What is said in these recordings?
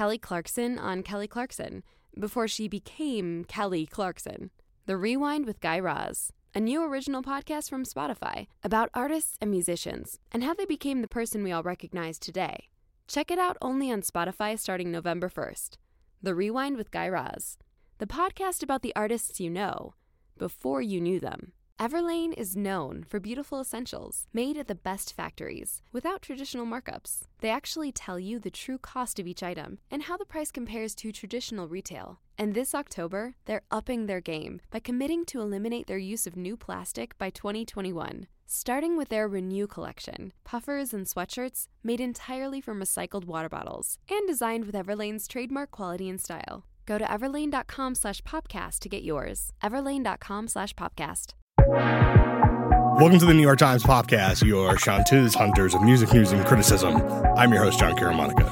Kelly Clarkson on Kelly Clarkson, before she became Kelly Clarkson. The Rewind with Guy Raz, a new original podcast from Spotify about artists and musicians and how they became the person we all recognize today. Check it out only on Spotify starting November 1st. The Rewind with Guy Raz, the podcast about the artists you know before you knew them. Everlane is known for beautiful essentials made at the best factories without traditional markups. They actually tell you the true cost of each item and how the price compares to traditional retail. And this October, they're upping their game by committing to eliminate their use of new plastic by 2021. Starting with their Renew collection, puffers and sweatshirts made entirely from recycled water bottles and designed with Everlane's trademark quality and style. Go to everlane.com/popcast to get yours. everlane.com/popcast. Welcome to the New York Times Podcast, your Chanteuse Hunters of music news and criticism. I'm your host, John Karamonica.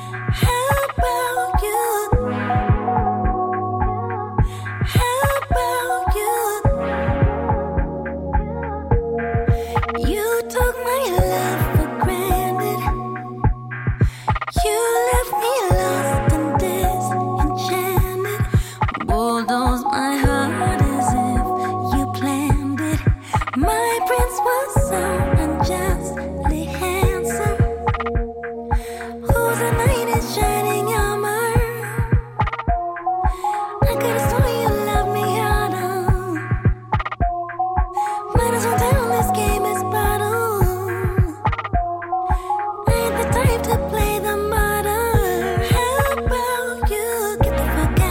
You took my love for granted. You left me lost and disenchanted. Bulldoze my heart as if you planned it. My prince was so unjustly handsome. Who's a knight in shining armor? I could have sworn you loved me harder. Might as well tell this game is bottled. I ain't the type to play the martyr. How about you get the fuck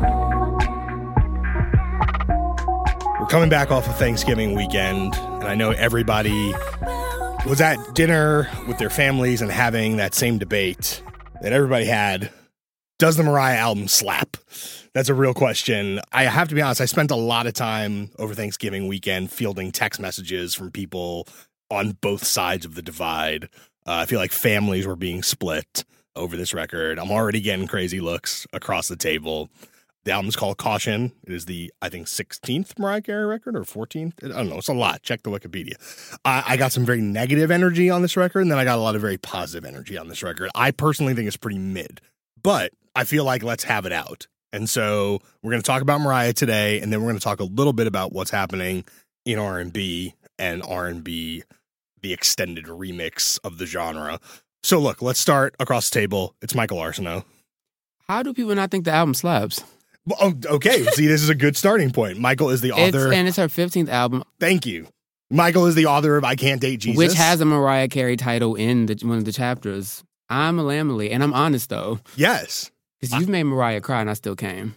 out? We're coming back off of Thanksgiving weekend, and I know everybody was at dinner with their families and having that same debate that everybody had. Does the Mariah album slap? That's a real question. I have to be honest, I spent a lot of time over Thanksgiving weekend fielding text messages from people on both sides of the divide. I feel like families were being split over this record. I'm already getting crazy looks across the table. The album's called Caution. It is the, I think, 16th Mariah Carey record or 14th. I don't know. It's a lot. Check the Wikipedia. I got some very negative energy on this record, and then I got a lot of very positive energy on this record. I personally think it's pretty mid, but I feel like let's have it out. And so we're going to talk about Mariah today, and then we're going to talk a little bit about what's happening in R&B and R&B, the extended remix of the genre. So look, let's start across the table. It's Michael Arsenault. How do people not think the album slaps? Well, okay. See, this is a good starting point. Michael is the author. And it's her 15th album. Thank you. Michael is the author of I Can't Date Jesus, which has a Mariah Carey title in one of the chapters. I'm a Lamely, and I'm honest, though. Yes. Because you've made Mariah cry, and I still came.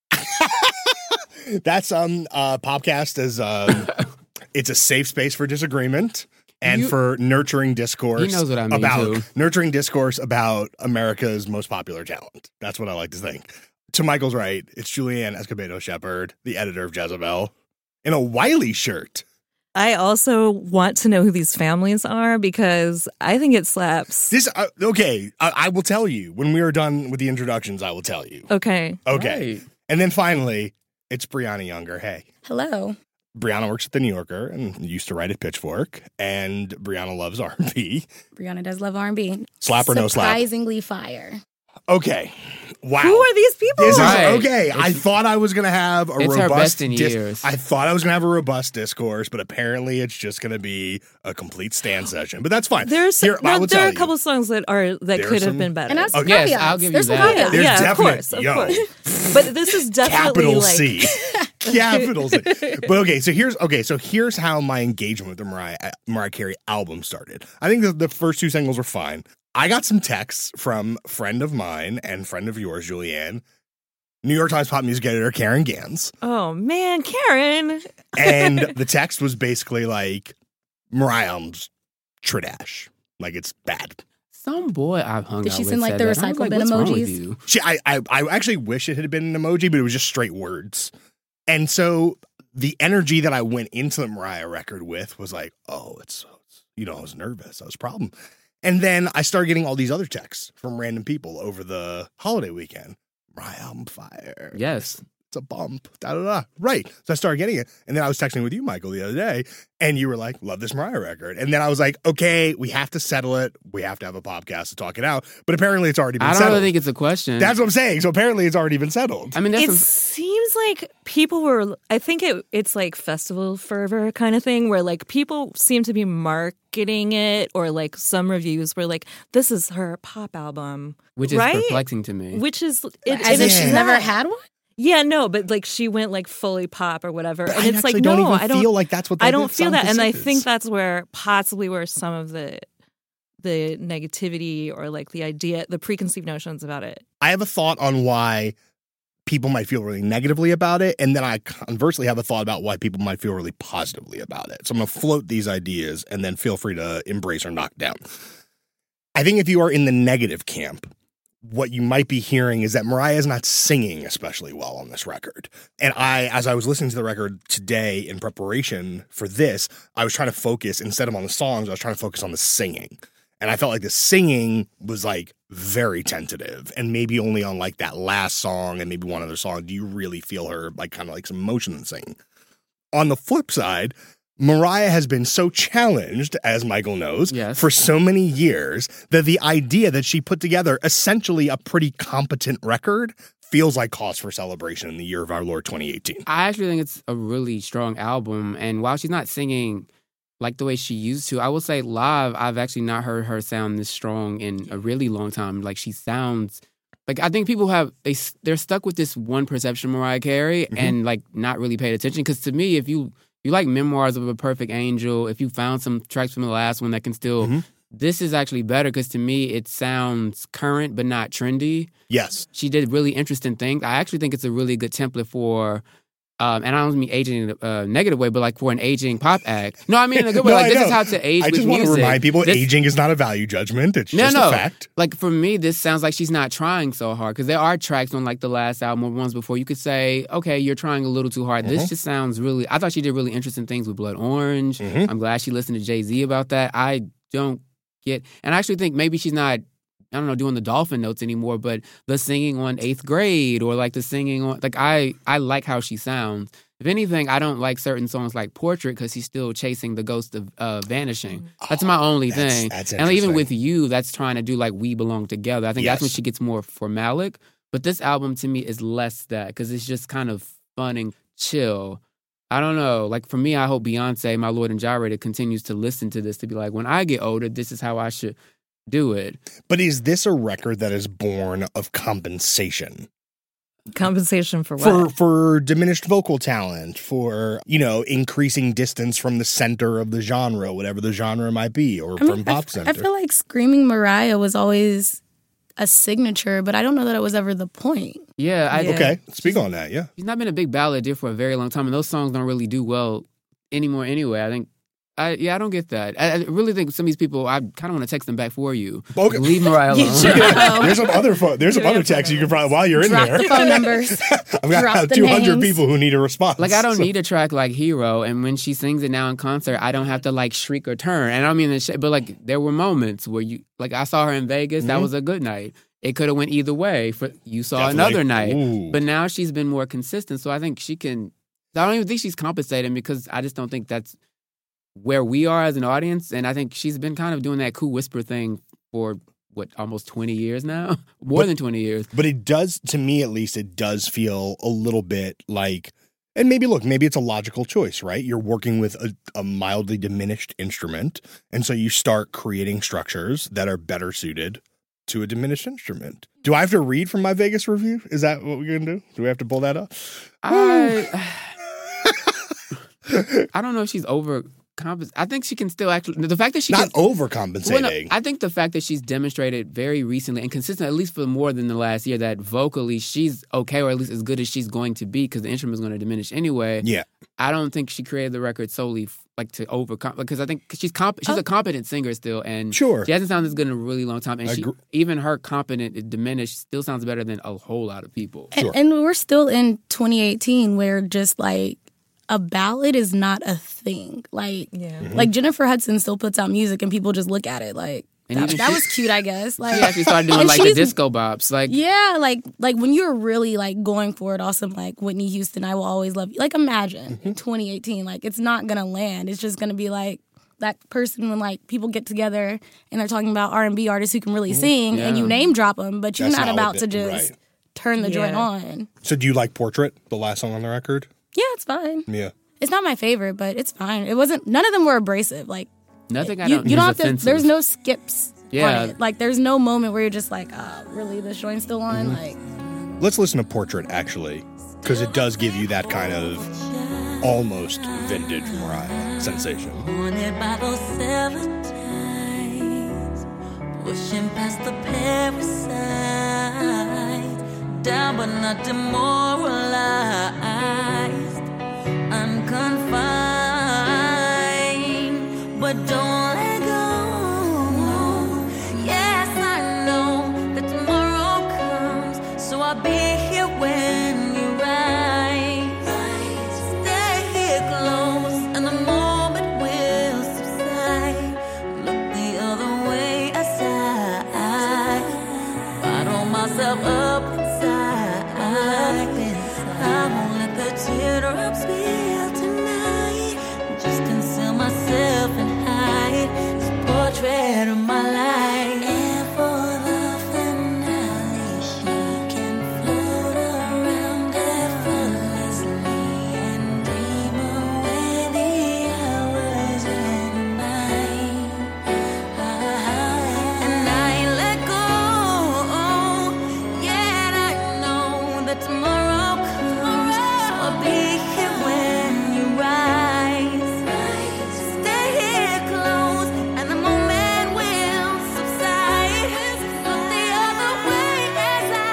That's Popcast is it's a safe space for disagreement and for nurturing discourse. He knows what I mean, too. Nurturing discourse about America's most popular talent. That's what I like to think. To Michael's right, it's Julianne Escobedo-Shepherd, the editor of Jezebel, in a Wiley shirt. I also want to know who these families are because I think it slaps. Okay, I will tell you. When we are done with the introductions, I will tell you. Okay. Right. And then finally, it's Brianna Younger. Hey. Hello. Brianna works at The New Yorker and used to write at Pitchfork, and Brianna loves R&B. Brianna does love R&B. Slap or no slap? Surprisingly fire. Okay. Wow. Who are these people? This is okay. I thought I was going to have a It's robust her best in years. I thought I was going to have a robust discourse, but apparently it's just going to be a complete stand session. But that's fine. There are a couple songs that could have been better. And that's Yes, I'll give you There's some that. caveats. There's yeah, definite, of course. But this is definitely capital like C. Capital C. But so here's how my engagement with the Mariah Carey album started. I think the first two singles were fine. I got some texts from friend of mine and friend of yours, Julianne, New York Times pop music editor Karen Gans. Oh man, Karen. And the text was basically like, Mariah album's tradash. Like, it's bad. Some boy I've hung Did out she with send, like, said the that. I was recycled bin what's wrong with emojis? you? I actually wish it had been an emoji, but it was just straight words. And so the energy that I went into the Mariah record with was like, oh, it's I was nervous. That was a problem. And then I started getting all these other texts from random people over the holiday weekend. Mariah album fire. Yes. it's a bump. Da, da, da. Right. So I started getting it. And then I was texting with you, Michael, the other day, and you were like, love this Mariah record. And then I was like, okay, we have to settle it. We have to have a podcast to talk it out. But apparently it's already been settled. I don't really think it's a question. That's what I'm saying. So apparently it's already been settled. I mean, It seems like people were, I think it's like festival fervor kind of thing where like people seem to be marketing it, or like some reviews were like, this is her pop album. which is right? perplexing to me. Which is, As if she's never had one? Yeah, no, but like she went like fully pop or whatever. But And I it's like, actually no, don't I even don't feel like that's what I that don't feel song that. And I is. think that's where possibly where some of the negativity or like the idea, the preconceived notions about it. I have a thought on why people might feel really negatively about it, and then I conversely have a thought about why people might feel really positively about it. So I'm going to float these ideas, and then feel free to embrace or knock down. I think if you are in the negative camp, what you might be hearing is that Mariah is not singing especially well on this record. And as I was listening to the record today in preparation for this, I was trying to focus, instead of on the songs, I was trying to focus on the singing. And I felt like the singing was like very tentative, and maybe only on like that last song and maybe one other song do you really feel her like kind of like some emotion in singing. On the flip side, Mariah has been so challenged, as Michael knows, Yes. for so many years that the idea that she put together essentially a pretty competent record feels like cause for celebration in the year of our Lord 2018. I actually think it's a really strong album. And while she's not singing like the way she used to, I will say live, I've actually not heard her sound this strong in a really long time. Like she sounds like, I think people they're stuck with this one perception of Mariah Carey and like not really paid attention. Because to me, if you like Memoirs of a Perfect Angel, if you found some tracks from the last one that can still, this is actually better because to me it sounds current but not trendy. Yes. She did really interesting things. I actually think it's a really good template for, and I don't mean aging in a negative way, but like for an aging pop act. No, I mean in a good way. No, Like I this know. is how to age I with just music. want to remind people, This- aging is not a value judgment. It's just a fact. Like for me, this sounds like she's not trying so hard because there are tracks on like the last album or ones before you could say, okay, you're trying a little too hard. This just sounds really, I thought she did really interesting things with Blood Orange. I'm glad she listened to Jay-Z about that. I don't get, and I actually think maybe she's not, I don't know, doing the dolphin notes anymore, but the singing on 8th Grade or like the singing on, like I like how she sounds. If anything, I don't like certain songs like Portrait because he's still chasing the ghost of vanishing. That's my only thing. That's and even interesting. with You, that's trying to do like We Belong Together. I think that's when Yes. she gets more formalic. But this album to me is less that because it's just kind of fun and chill. I don't know. Like for me, I hope Beyonce, My Lord and Gyrator, continues to listen to this to be like, when I get older, this is how I should do it. But is this a record that is born of compensation? Compensation for what? For diminished vocal talent, for, increasing distance from the center of the genre, whatever the genre might be, or from Pop Center. I feel like Screaming Mariah was always a signature, but I don't know that it was ever the point. Yeah. Okay, speak on that, yeah. She's not been a big balladeer for a very long time, and those songs don't really do well anymore anyway. I think, I don't get that. I really think some of these people, I kind of want to text them back for you. Okay. Leave Mariah alone. There's some other texts you can probably, while you're in Drop there. the phone numbers. I've got drop the 200 names. people who need a response. Like, I don't So- need a track like Hero, and when she sings it now in concert, I don't have to, like, shriek or turn. And I don't mean this shit, but, like, there were moments where I saw her in Vegas, that was a good night. It could have went either way. You saw Definitely. another night. Ooh. But now she's been more consistent, so I think she can, I don't even think she's compensating because I just don't think that's where we are as an audience. And I think she's been kind of doing that cool whisper thing for, almost 20 years now? More than 20 years. But it does, to me at least, it does feel a little bit like, and maybe it's a logical choice, right? You're working with a mildly diminished instrument, and so you start creating structures that are better suited to a diminished instrument. Do I have to read from my Vegas review? Is that what we're going to do? Do we have to pull that up? I don't know if she's I think she can still actually, the fact that she Not can, overcompensating. Well, no, I think the fact that she's demonstrated very recently and consistent, at least for more than the last year, that vocally she's okay, or at least as good as she's going to be, because the instrument is going to diminish anyway. Yeah. I don't think she created the record solely to overcome, because I think she's a competent singer still, and Sure. she hasn't sounded as good in a really long time, and I she, agree. even her competent diminished still sounds better than a whole lot of people. Sure. And we're still in 2018 where just like a ballad is not a thing. Like, Yeah. like Jennifer Hudson still puts out music and people just look at it like, And even That was cute, I guess. Like, she actually started doing and like the she's- disco bops. Like, Yeah, like when you're really like going for it, awesome. Like Whitney Houston, I Will Always Love You. Like imagine in 2018, like it's not gonna land. It's just gonna be like that person when like people get together and they're talking about R&B artists who can really sing, and you name drop them, but you're That's not not about what to it- just right. turn the joint Yeah. on. So do you like Portrait, the last song on the record? Yeah, it's fine. Yeah. It's not my favorite, but it's fine. It wasn't. None of them were abrasive. Like nothing I you don't don't is have to. offensive. There's no skips. Yeah. On it. Like there's no moment where you're just like, really, this joint's still on. Like. Let's listen to Portrait, actually, because it does give you that kind of almost vintage Mariah sensation. Haunted by those 7 times, pushing past the parasite, down but not demoralized, unconfined, but don't let go. Yes, I know that tomorrow comes, so I'll be here when you rise. Stay here close, and the moment will subside. Look the other way aside. Bottle myself up inside. I won't let the teardrops spill tonight. Just conceal myself and hide this portrait of my life. And for the finale, she can float around effortlessly and dream away the hours and night. And I ain't let go. Yet I know that tomorrow comes, so I'll be here when you rise. Stay here close, and the moment will subside. Look the other way as I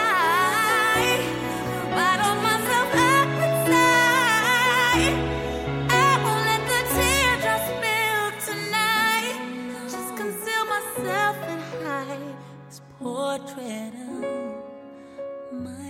bottle myself up inside. I won't let the teardrops spill tonight. Just conceal myself and hide this portrait of my life.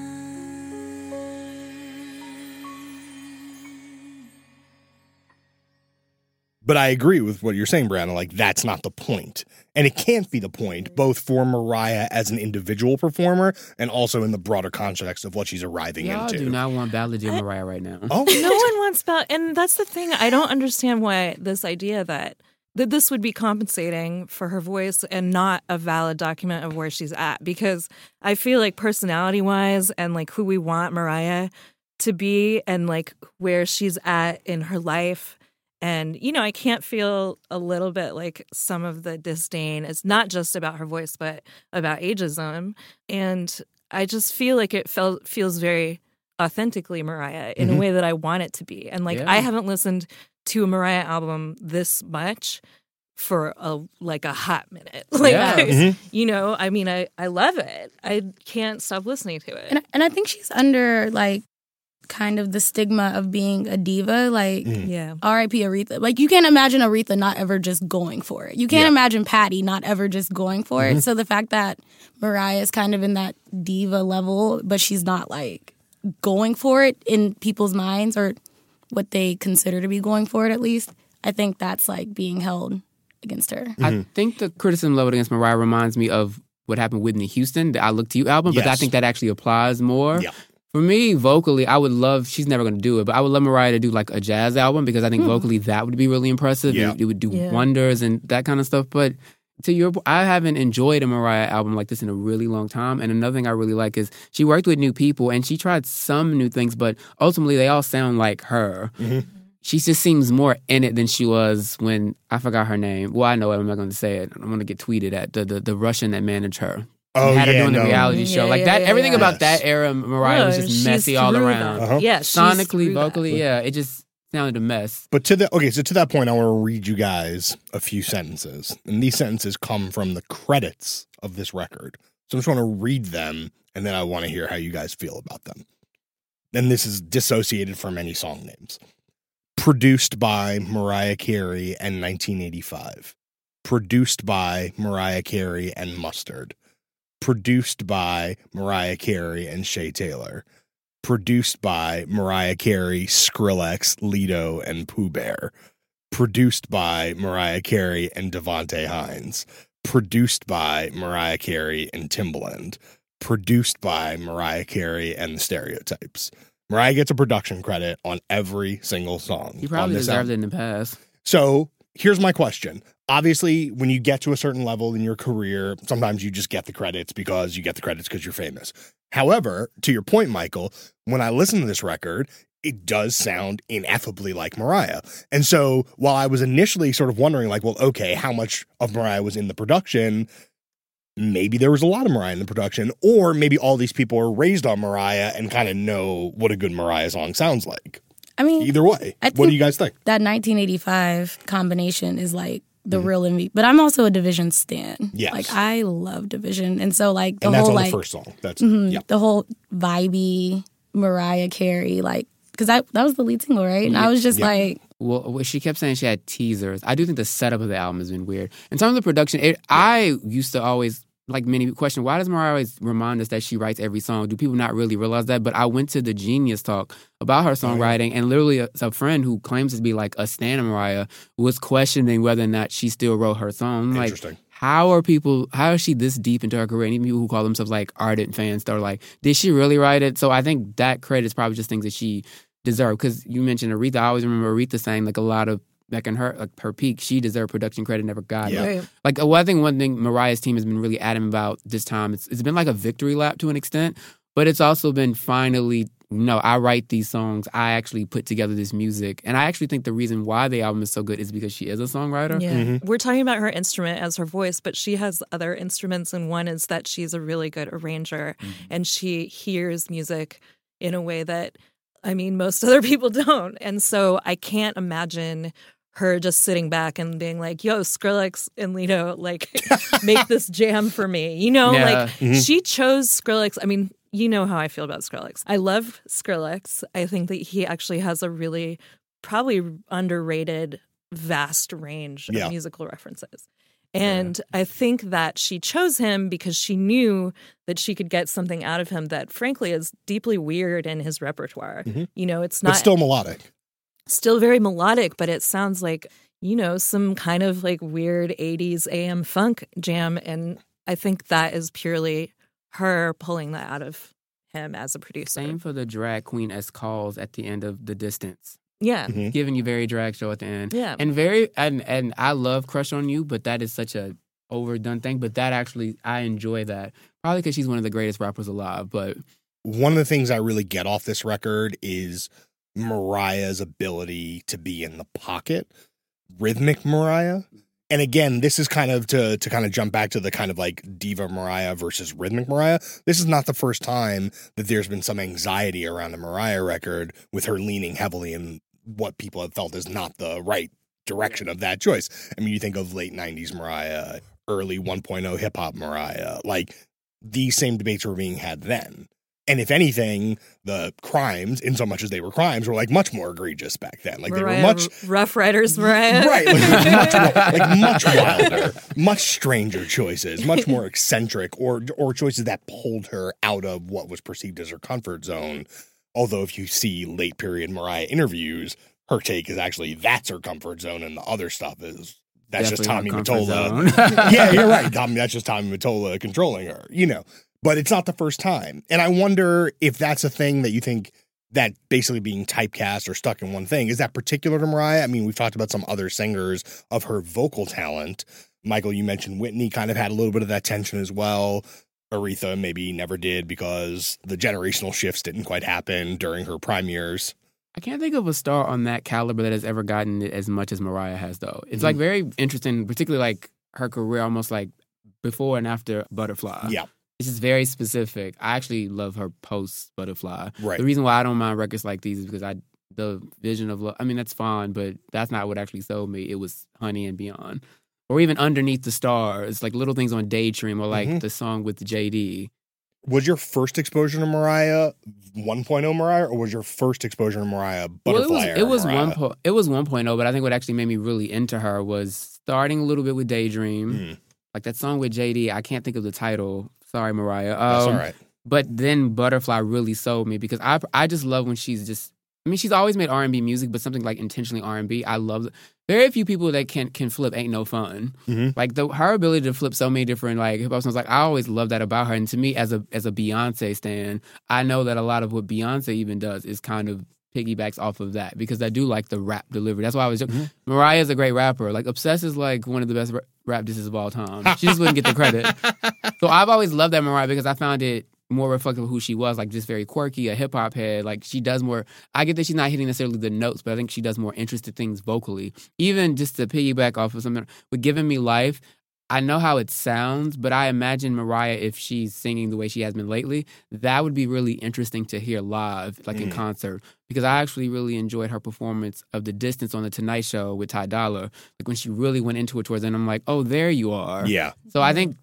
But I agree with what you're saying, Brianna. Like, that's not the point. And it can't be the point, both for Mariah as an individual performer and also in the broader context of what she's arriving y'all into. do not want Ballad Dear Mariah right now. Oh, No one wants and that's the thing. I don't understand why this idea that this would be compensating for her voice and not a valid document of where she's at, because I feel like personality wise and like who we want Mariah to be and like where she's at in her life. And, you know, I can't feel a little bit like some of the disdain. It's not just about her voice, but about ageism. And I just feel like it feels very authentically Mariah in a way that I want it to be. And like, Yeah. I haven't listened to a Mariah album this much for a hot minute. Like, Yeah. you know, I mean, I love it. I can't stop listening to it. And I think she's under like kind of the stigma of being a diva. Like Yeah. R.I.P. Aretha. Like you can't imagine Aretha not ever just going for it. You can't imagine Patty not ever just going for it. So the fact that Mariah is kind of in that diva level, but she's not like going for it in people's minds or what they consider to be going for it at least, I think that's like being held against her. I think the criticism leveled against Mariah reminds me of what happened with Whitney Houston, the I Look to You album, but I Yes. think that actually applies more. Yeah. For me, vocally, I would love, she's never going to do it, but I would love Mariah to do like a jazz album because I think vocally that would be really impressive. Yeah. It would do Yeah. wonders and that kind of stuff. But to your I haven't enjoyed a Mariah album like this in a really long time. And another thing I really like is she worked with new people and she tried some new things, but ultimately they all sound like her. She just seems more in it than she was when, I forgot her name. Well, I know it, I'm not going to say it. I'm going to get tweeted at, the Russian that managed her. Oh, Had her yeah, doing no. the reality show. Yeah, Like yeah, that, yeah, everything yeah. about that era, Mariah was No, just she's messy all through around. that. Yeah, she's Sonically, through that. vocally, yeah, it just sounded a mess. But to that point, I want to read you guys a few sentences. And these sentences come from the credits of this record. So I just want to read them, and then I want to hear how you guys feel about them. And this is dissociated from any song names. Produced by Mariah Carey and 1985. Produced by Mariah Carey and Mustard. Produced by Mariah Carey and Shay Taylor. Produced by Mariah Carey, Skrillex, Lido, and Pooh Bear. Produced by Mariah Carey and Devontae Hines. produced by Mariah Carey and Timbaland, produced by Mariah Carey and the Stereotypes. Mariah gets a production credit on every single song. You probably deserved it in the past. So here's my question. Obviously, when you get to a certain level in your career, sometimes you just get the credits because you're famous. However, to your point, Michael, when I listen to this record, it does sound ineffably like Mariah. And so while I was initially sort of wondering, like, well, okay, how much of Mariah was in the production? Maybe there was a lot of Mariah in the production, or maybe all these people are raised on Mariah and kind of know what a good Mariah song sounds like. I mean, either way, what do you guys think? That 1985 combination is like the real MVP. But I'm also a Division stan. Yes. Like, I love Division. And so, like, the and that's whole, on like, the first song. That's the whole vibey Mariah Carey, like, because that was the lead single, right? And I was just like... Well, she kept saying she had teasers. I do think the setup of the album has been weird. In terms of production, I used to always... Like many question, why does Mariah always remind us that she writes every song? Do people not really realize that? But I went to the Genius talk about her songwriting, and literally a friend who claims to be like a stan of Mariah was questioning whether or not she still wrote her song. Like, how is she this deep into her career? And even people who call themselves like ardent fans, they're like, did she really write it? So I think that credit is probably just things that she deserved. Because you mentioned Aretha. I always remember Aretha saying like a lot of, like in her peak, she deserved production credit, never got it. Right. Like, well, I think one thing Mariah's team has been really adamant about this time, it's been like a victory lap to an extent, but it's also been finally, no, I write these songs, I actually put together this music. And I actually think the reason why the album is so good is because she is a songwriter. Yeah. We're talking about her instrument as her voice, but she has other instruments, and one is that she's a really good arranger, and she hears music in a way that, I mean, most other people don't. And so I can't imagine her just sitting back and being like, yo, Skrillex and Lito, like, make this jam for me. You know, like, she chose Skrillex. I mean, you know how I feel about Skrillex. I love Skrillex. I think that he actually has a really probably underrated, vast range of musical references. And I think that she chose him because she knew that she could get something out of him that, frankly, is deeply weird in his repertoire. You know, it's not... It's still melodic. Still very melodic, but it sounds like, you know, some kind of like weird 80s AM funk jam. And I think that is purely her pulling that out of him as a producer. Same for the drag queen as calls at the end of The Distance. Yeah. Giving you very drag show at the end. Yeah. And I love Crush on You, but that is such a overdone thing. But that actually, I enjoy that. Probably because she's one of the greatest rappers alive. But one of the things I really get off this record is Mariah's ability to be in the pocket, rhythmic Mariah. And again, this is kind of to kind of jump back to the kind of like diva Mariah versus rhythmic Mariah. This is not the first time that there's been some anxiety around a Mariah record with her leaning heavily in what people have felt is not the right direction of that choice. I mean, you think of late 90s Mariah, early 1.0 hip hop Mariah, like these same debates were being had then. And if anything, the crimes, in so much as they were crimes, were like much more egregious back then. Like Mariah, they were much Rough Riders Mariah. Right. Much wilder, much stranger choices, much more eccentric or choices that pulled her out of what was perceived as her comfort zone. Although if you see late period Mariah interviews, her take is actually that's her comfort zone and the other stuff is that's definitely just Tommy Mottola. Yeah, you're right. That's just Tommy Mottola controlling her, you know. But it's not the first time. And I wonder if that's a thing that you think that basically being typecast or stuck in one thing, is that particular to Mariah? I mean, we've talked about some other singers of her vocal talent. Michael, you mentioned Whitney kind of had a little bit of that tension as well. Aretha maybe never did because the generational shifts didn't quite happen during her prime years. I can't think of a star on that caliber that has ever gotten it as much as Mariah has, though. It's like very interesting, particularly like her career almost like before and after Butterfly. Yeah. It's just very specific. I actually love her post Butterfly. Right. The reason why I don't mind records like these is because the vision of love, I mean, that's fine, but that's not what actually sold me. It was Honey and Beyond. Or even Underneath the Stars, like little things on Daydream, or like the song with JD. Was your first exposure to Mariah 1.0 Mariah, or was your first exposure to Mariah Butterfly era it was Mariah? It was 1.0, but I think what actually made me really into her was starting a little bit with Daydream. Like that song with JD, I can't think of the title. Sorry, Mariah. That's all right. But then Butterfly really sold me because I just love when she's just, mean, she's always made R&B music, but something like intentionally R&B. I love it. Very few people that can flip Ain't No Fun. Like her ability to flip so many different like hip hop songs. Like I always love that about her. And to me, as a Beyonce stan, I know that a lot of what Beyonce even does is kind of piggybacks off of that because I do like the rap delivery. That's why I was Mariah's a great rapper. Like Obsessed is like one of the best rap disses of all time. She just wouldn't get the credit. So I've always loved that Mariah because I found it more reflective of who she was, like just very quirky, a hip hop head. Like she does more. I get that she's not hitting necessarily the notes, but I think she does more interesting things vocally. Even just to piggyback off of something with Giving Me Life, I know how it sounds, but I imagine Mariah, if she's singing the way she has been lately, that would be really interesting to hear live, like in concert. Because I actually really enjoyed her performance of The Distance on The Tonight Show with Ty Dolla. Like when she really went into it towards the end, I'm like, oh, there you are. Yeah. So I think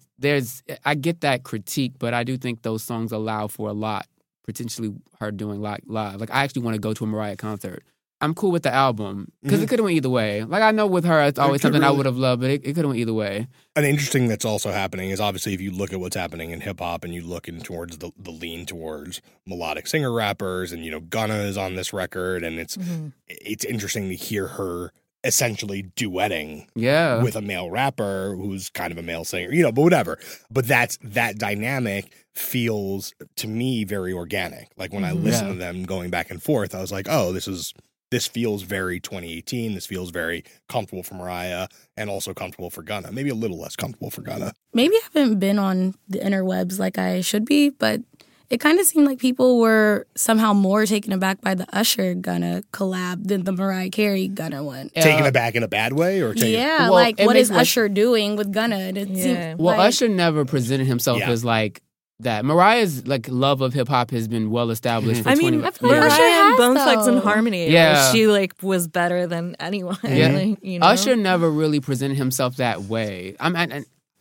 I get that critique, but I do think those songs allow for a lot, potentially her doing live. Like I actually want to go to a Mariah concert. I'm cool with the album because it could have went either way. Like I know with her, it's always something I would have loved, but it could have went either way. An interesting that's also happening is obviously if you look at what's happening in hip hop and you look in towards the lean towards melodic singer rappers, and Gunna is on this record, and it's interesting to hear her essentially duetting with a male rapper who's kind of a male singer, but whatever. But that dynamic feels to me very organic. Like when I listen to them going back and forth, I was like, oh, this feels very 2018. This feels very comfortable for Mariah and also comfortable for Gunna. Maybe a little less comfortable for Gunna. Maybe I haven't been on the interwebs like I should be, but it kind of seemed like people were somehow more taken aback by the Usher Gunna collab than the Mariah Carey Gunna one. Taken aback in a bad way? Or Yeah, like what is Usher doing with Gunna? And it seemed well, Usher never presented himself as like that. Mariah's like love of hip hop has been well established for 20 years. Mariah and Bone Thugs and Harmony. Yeah. She like was better than anyone. Yeah. Like, Usher never really presented himself that way. I'm an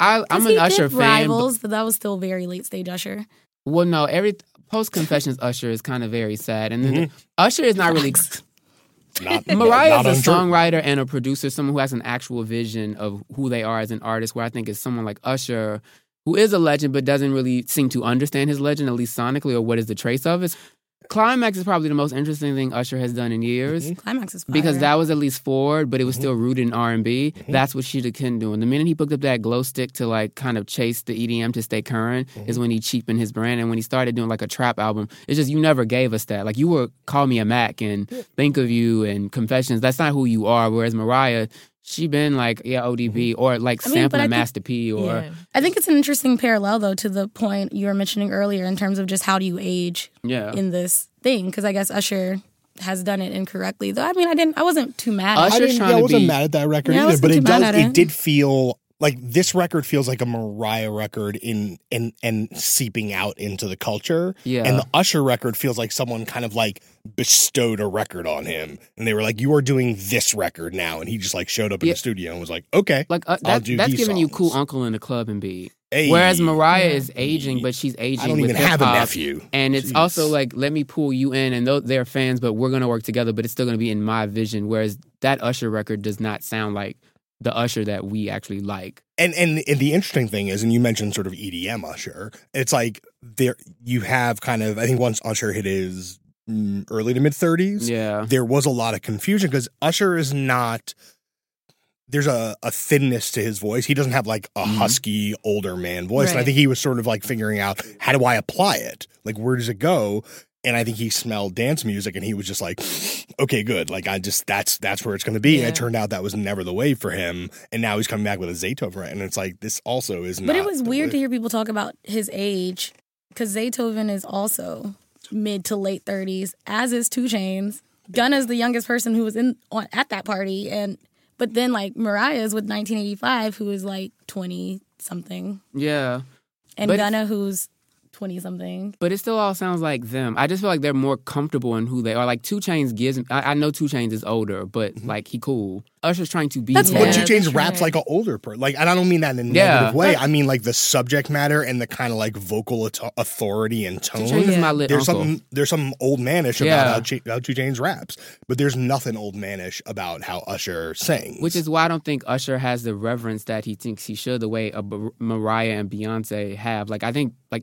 Usher fan. Rivals, but that was still very late stage Usher. Well, no, Post Confessions Usher is kind of very sad, and then Usher is not really. Mariah is a songwriter and a producer, someone who has an actual vision of who they are as an artist. Where I think is someone like Usher, who is a legend but doesn't really seem to understand his legend, at least sonically, or what is the trace of it. Climax is probably the most interesting thing Usher has done in years. Climax is fire. Because that was at least forward, but it was still rooted in R&B. That's what Sheeta couldn't do. And the minute he picked up that glow stick to like kind of chase the EDM to stay current is when he cheapened his brand. And when he started doing like a trap album, it's just you never gave us that. Like you were Call Me a Mac and Think of You and Confessions. That's not who you are. Whereas Mariah, she been like, ODB or like sampling Master P or... Yeah. I think it's an interesting parallel, though, to the point you were mentioning earlier in terms of just how do you age in this thing? Because I guess Usher has done it incorrectly. Though, I mean, I wasn't too mad at it. I wasn't mad at that record either, but it did feel... Like this record feels like a Mariah record in seeping out into the culture. Yeah. And the Usher record feels like someone kind of like bestowed a record on him. And they were like, you are doing this record now. And he just like showed up in the studio and was like, okay, like I'll do that's these giving songs. You Cool Uncle in the club and beat. Hey. Whereas Mariah is aging, but she's aging I don't with even have hip-hop. a nephew. And it's also like, let me pull you in. And they're fans, but we're going to work together. But it's still going to be in my vision. Whereas that Usher record does not sound like the Usher that we actually like. And the interesting thing is, and you mentioned sort of EDM Usher, it's like there you have kind of, I think once Usher hit his early to mid 30s, there was a lot of confusion because Usher is not, there's a thinness to his voice. He doesn't have like a husky older man voice. And I think he was sort of like figuring out, how do I apply it? Like, where does it go? And I think he smelled dance music and he was just like, okay, good. Like that's where it's going to be. And it turned out that was never the way for him. And now he's coming back with a Zaytoven. And it's like, this also is not. But it was weird to hear people talk about his age because Zaytoven is also mid to late 30s, as is 2 Chainz. Gunna's the youngest person who was at that party. But then like Mariah's with 1985, who is like 20 something. Yeah. And Gunna, who's 20-something. But it still all sounds like them. I just feel like they're more comfortable in who they are. Like 2 Chainz gives... I know 2 Chainz is older, but like he cool. Usher's trying to be... That's what 2 Chainz raps like an older person. Like, and I don't mean that in a negative way. I mean like the subject matter and the kind of like vocal authority and tone. 2 Chainz is my lit uncle. There's some old manish about how 2 Chainz raps, but there's nothing old manish about how Usher sings. Which is why I don't think Usher has the reverence that he thinks he should, the way Mariah and Beyonce have. Like, I think like even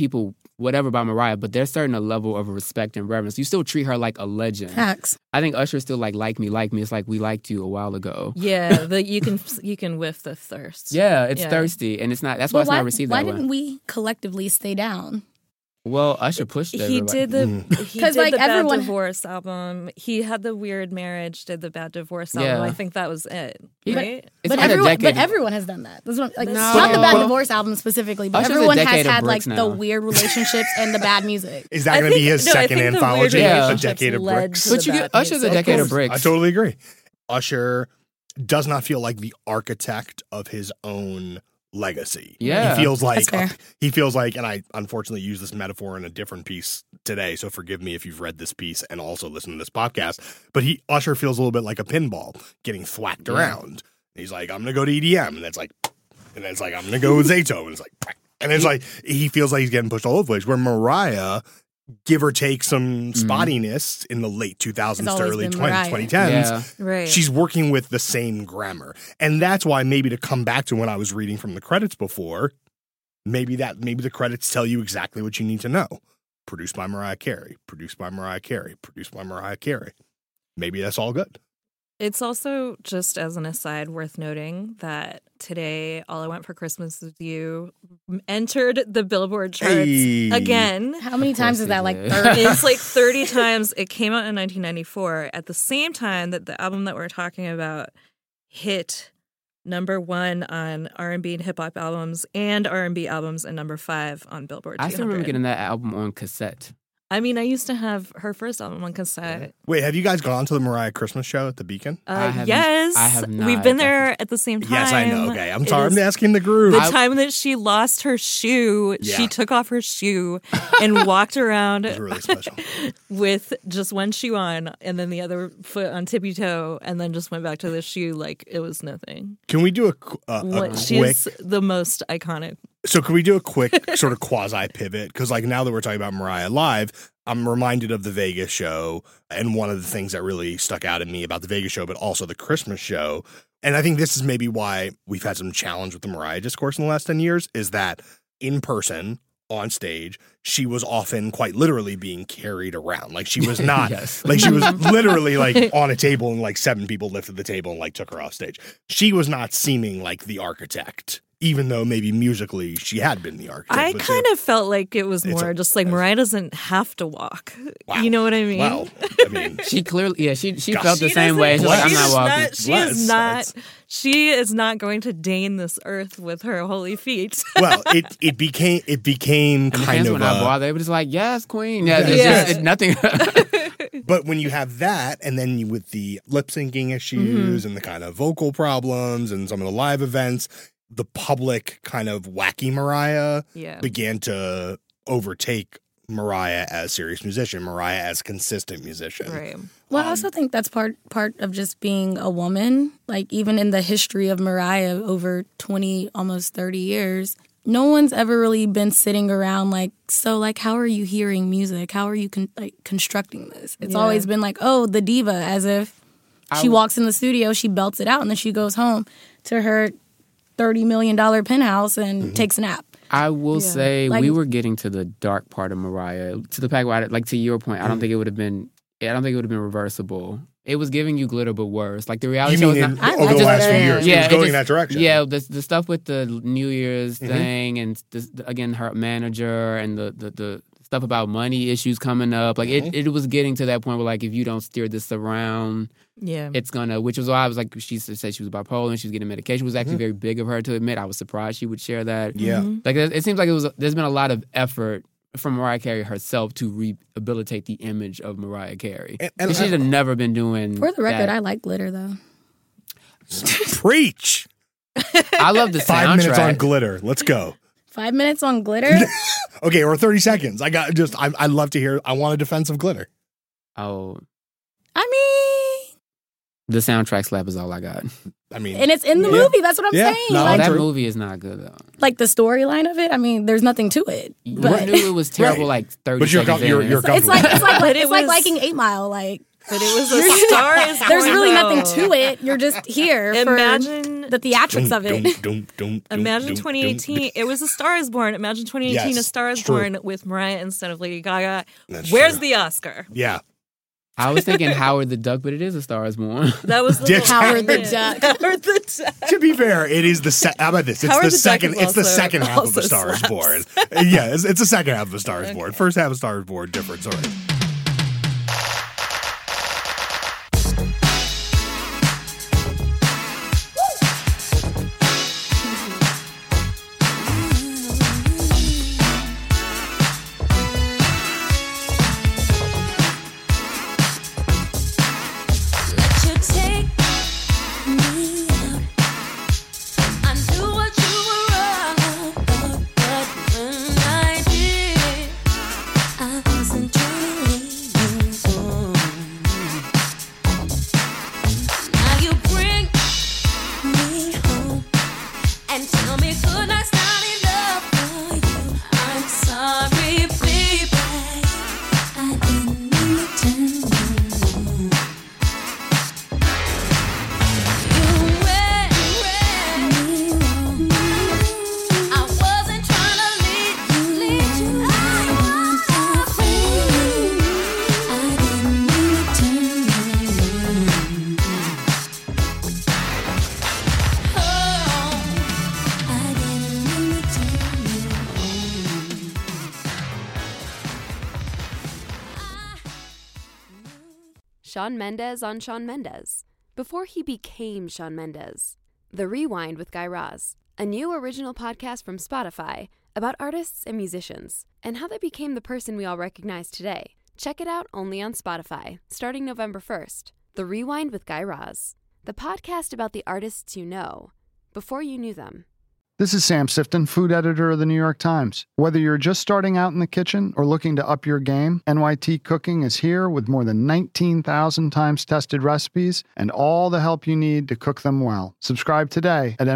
people whatever about Mariah, but there's certain a level of respect and reverence. You still treat her like a legend. Facts. I think Usher's still like me. It's like we liked you a while ago. Yeah, you can whiff the thirst. Yeah, it's thirsty, and it's not. That's why it's not received that way. Why didn't we collectively stay down? Well, Usher pushed everybody. He did Because, like, the everyone- Bad Divorce album. He had the Weird Marriage, did the Bad Divorce album. Yeah. I think that was it, He- right? It's But been a decade. everyone has done that. That's what, like, No. not the Bad Well, Divorce album specifically, but Usher's a everyone has decade of had like bricks the now. weird relationships and the bad music. Is that going to be his second anthology? Yeah. A decade of bricks. But you get Usher's a decade of bricks. I totally agree. Usher does not feel like the architect of his own legacy. Yeah. He feels like That's fair. and I unfortunately use this metaphor in a different piece today, so forgive me if you've read this piece and also listened to this podcast, but Usher feels a little bit like a pinball getting thwacked around. He's like, I'm going to go to EDM, and it's like I'm going to go with Zato, and it's like, and it's like he feels like he's getting pushed all over the place. Where Mariah, give or take some spottiness in the late 2000s It's to always early been Mariah. 2010s, Yeah. Right. she's working with the same grammar. And that's why maybe to come back to when I was reading from the credits before, maybe the credits tell you exactly what you need to know. Produced by Mariah Carey, produced by Mariah Carey, produced by Mariah Carey. Maybe that's all good. It's also, just as an aside, worth noting that today, All I Want for Christmas Is You entered the Billboard charts Hey. again. How many times is it that? Like did. 30? It's like 30 times. It came out in 1994 at the same time that the album that we're talking about hit number 1 on R&B and hip hop albums and R&B albums and number 5 on Billboard 200. I still remember getting that album on cassette. I mean, I used to have her first album on cassette. Wait, have you guys gone to the Mariah Christmas show at the Beacon? Yes. I have not. We've been there at the same time. Yes, I know. Okay, I'm It sorry. is I'm asking the group. The time that she lost her shoe, Yeah. she took off her shoe and walked around It was really special. with just one shoe on and then the other foot on tippy toe and then just went back to the shoe like it was nothing. Can we do a quick... She's the most iconic. So can we do a quick sort of quasi pivot? Because like now that we're talking about Mariah live, I'm reminded of the Vegas show, and one of the things that really stuck out at me about the Vegas show, but also the Christmas show, and I think this is maybe why we've had some challenge with the Mariah discourse in the last 10 years, is that in person, on stage, she was often quite literally being carried around. Like she was not, Yes. like she was literally like on a table and like 7 people lifted the table and like took her off stage. She was not seeming like the architect, even though maybe musically she had been the architect. I But kind of felt like it was It's more a- just like Mariah doesn't have to walk. Wow. You know what I mean? Well, I mean, She clearly, she God. felt the She same doesn't- way. She's like, I'm Bless. not walking. Bless. She is not going to deign this earth with her holy feet. well, it became And the kind fans of were not a, bothered. They were just like, yes, queen. Yeah, Yeah. it's nothing. but when you have that, and then you, with the lip syncing issues and the kind of vocal problems and some of the live events, the public kind of wacky Mariah Yeah. began to overtake Mariah as serious musician, Mariah as consistent musician. Right. Well, I also think that's part of just being a woman. Like even in the history of Mariah over 20, almost 30 years, no one's ever really been sitting around like, so like, how are you hearing music? How are you constructing this? It's Yeah. always been like, oh, the diva, as if she walks in the studio, she belts it out, and then she goes home to her $30 million penthouse and takes a nap. I will say Like- we were getting to the dark part of Mariah. To the fact where, like to your point, I don't think it would have been. I don't think it would have been reversible. It was giving you glitter, but worse. Like the reality You show mean is in, not. over the just- last few years, Yeah, it was going in just- that direction? Yeah, the stuff with the New Year's thing, and again her manager, and the stuff about money issues coming up. Like it was getting to that point where like if you don't steer this around, Yeah. it's gonna. Which was why I was like, she said she was bipolar and she was getting medication. It was actually very big of her to admit. I was surprised she would share that. Yeah. Like it seems like there's been a lot of effort from Mariah Carey herself to rehabilitate the image of Mariah Carey. And She'd have never been doing. For the record, that. I like glitter though. Preach. I love the 5 minutes on soundtrack. glitter. Let's go. 5 minutes on glitter? Okay, or 30 seconds. I'd love to hear. I want a defense of glitter. Oh, I mean, the soundtrack slap is all I got. I mean, and it's in the movie. That's what I'm Yeah. saying. No, like, that true. movie is not good though. like the storyline of it. I mean, there's nothing to it. You But knew it was terrible Right. like 30 But you're seconds you're in. it's like But it it's like was- liking 8 Mile. Like But it was a Star is there's Born, really though. nothing to it. You're just here. Imagine the theatrics of it. Imagine 2018. It was A Star Is Born. Imagine 2018. Yes, A Star Is it's true. Born with Mariah instead of Lady Gaga. That's Where's true. the Oscar? Yeah. I was thinking Howard the Duck, but it is A Star Is Born. That was the Yes. whole Howard the thing. Duck. Howard the Duck. To be fair, it is the how about this? It's Howard the the Duck second. is It's the also- second half of also A Star Is slaps. Born. Yeah, it's the second half of A Star Is Born. First half of A Star Is Born, different. Sorry. Let you take me out. I knew what you were wrong, but when I did, I wasn't truly moved on. Now you bring me home and tell me good night's not enough for you. I'm sorry, baby. I didn't mean to turn you on. I wasn't trying to lead you. I want to free. I didn't mean to turn you. Oh, I didn't mean to turn you. Shawn Mendes on Shawn Mendes. Before he became Shawn Mendes. The Rewind with Guy Raz. A new original podcast from Spotify about artists and musicians and how they became the person we all recognize today. Check it out only on Spotify, starting November 1st. The Rewind with Guy Raz. The podcast about the artists you know before you knew them. This is Sam Sifton, food editor of the New York Times. Whether you're just starting out in the kitchen or looking to up your game, NYT Cooking is here with more than 19,000 times tested recipes and all the help you need to cook them well. Subscribe today at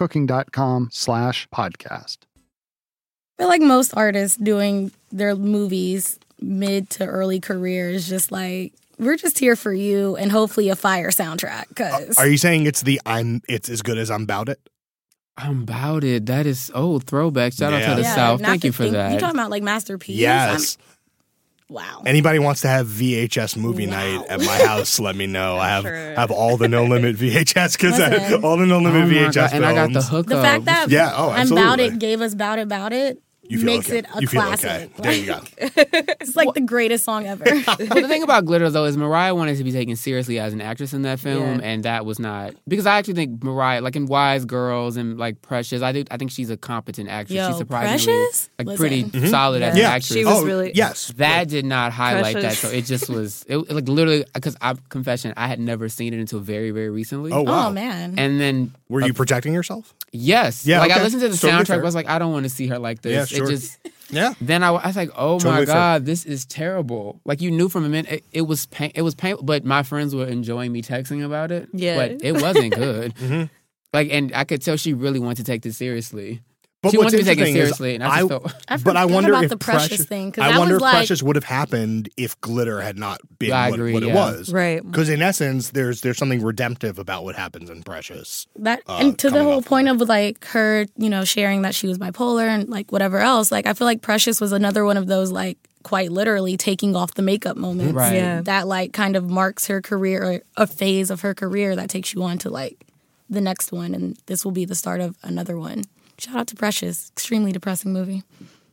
nytcooking.com/podcast. I feel like most artists doing their movies mid to early careers, just like, we're just here for you and hopefully a fire soundtrack. Cause Are you saying it's as good as I'm Bout It? I'm About It. That is throwback. Shout out Yeah. to the South. not Thank to you for think- that. You talking about like Masterpiece? Yes. Wow. Anybody wants to have VHS movie Wow. night at my house, let me know. I have Sure. have all the No Limit VHS because Listen. all the No Limit Oh my VHS God, and I got the films. hookup. The fact that Yeah, oh, I'm About absolutely. It gave us Bout It You feel makes okay. it a You feel classic. okay. There you go. It's like the greatest song ever. But the thing about Glitter, though, is Mariah wanted to be taken seriously as an actress in that film, Yeah. and that was not because I actually think Mariah, like in Wise Girls and like Precious, I think she's a competent actress. Yo, she's surprisingly Precious? like Listen. pretty solid as an Yeah, actress. She was oh, really- yes. That did not highlight that, Precious. so it just was like literally because I confession I had never seen it until very very recently. Oh wow. Oh man. And then Were you protecting yourself? yes, Yeah, like okay. I listened to the Totally soundtrack, fair. I was like, I don't want to see her like this. Yeah, sure. It just Yeah. then I was like, oh Totally my fair. God, this is terrible. Like you knew from a minute it was painful, but my friends were enjoying me texting about it. Yeah. But it wasn't good. Mm-hmm. Like, and I could tell she really wanted to take this seriously. But She what's wanted to be taken interesting is seriously, and I just felt I but I forgot wonder about if the Precious thing, 'cause I that wonder was if like- Precious would have happened if Glitter had not been I what agree, it yeah. was. Right. Because in essence, there's something redemptive about what happens in Precious. That and to the coming whole off point of like her, sharing that she was bipolar and like whatever else. Like I feel like Precious was another one of those like quite literally taking off the makeup moments. Right. Yeah. That like kind of marks her career or a phase of her career that takes you on to like the next one, and this will be the start of another one. Shout out to Precious. Extremely depressing movie.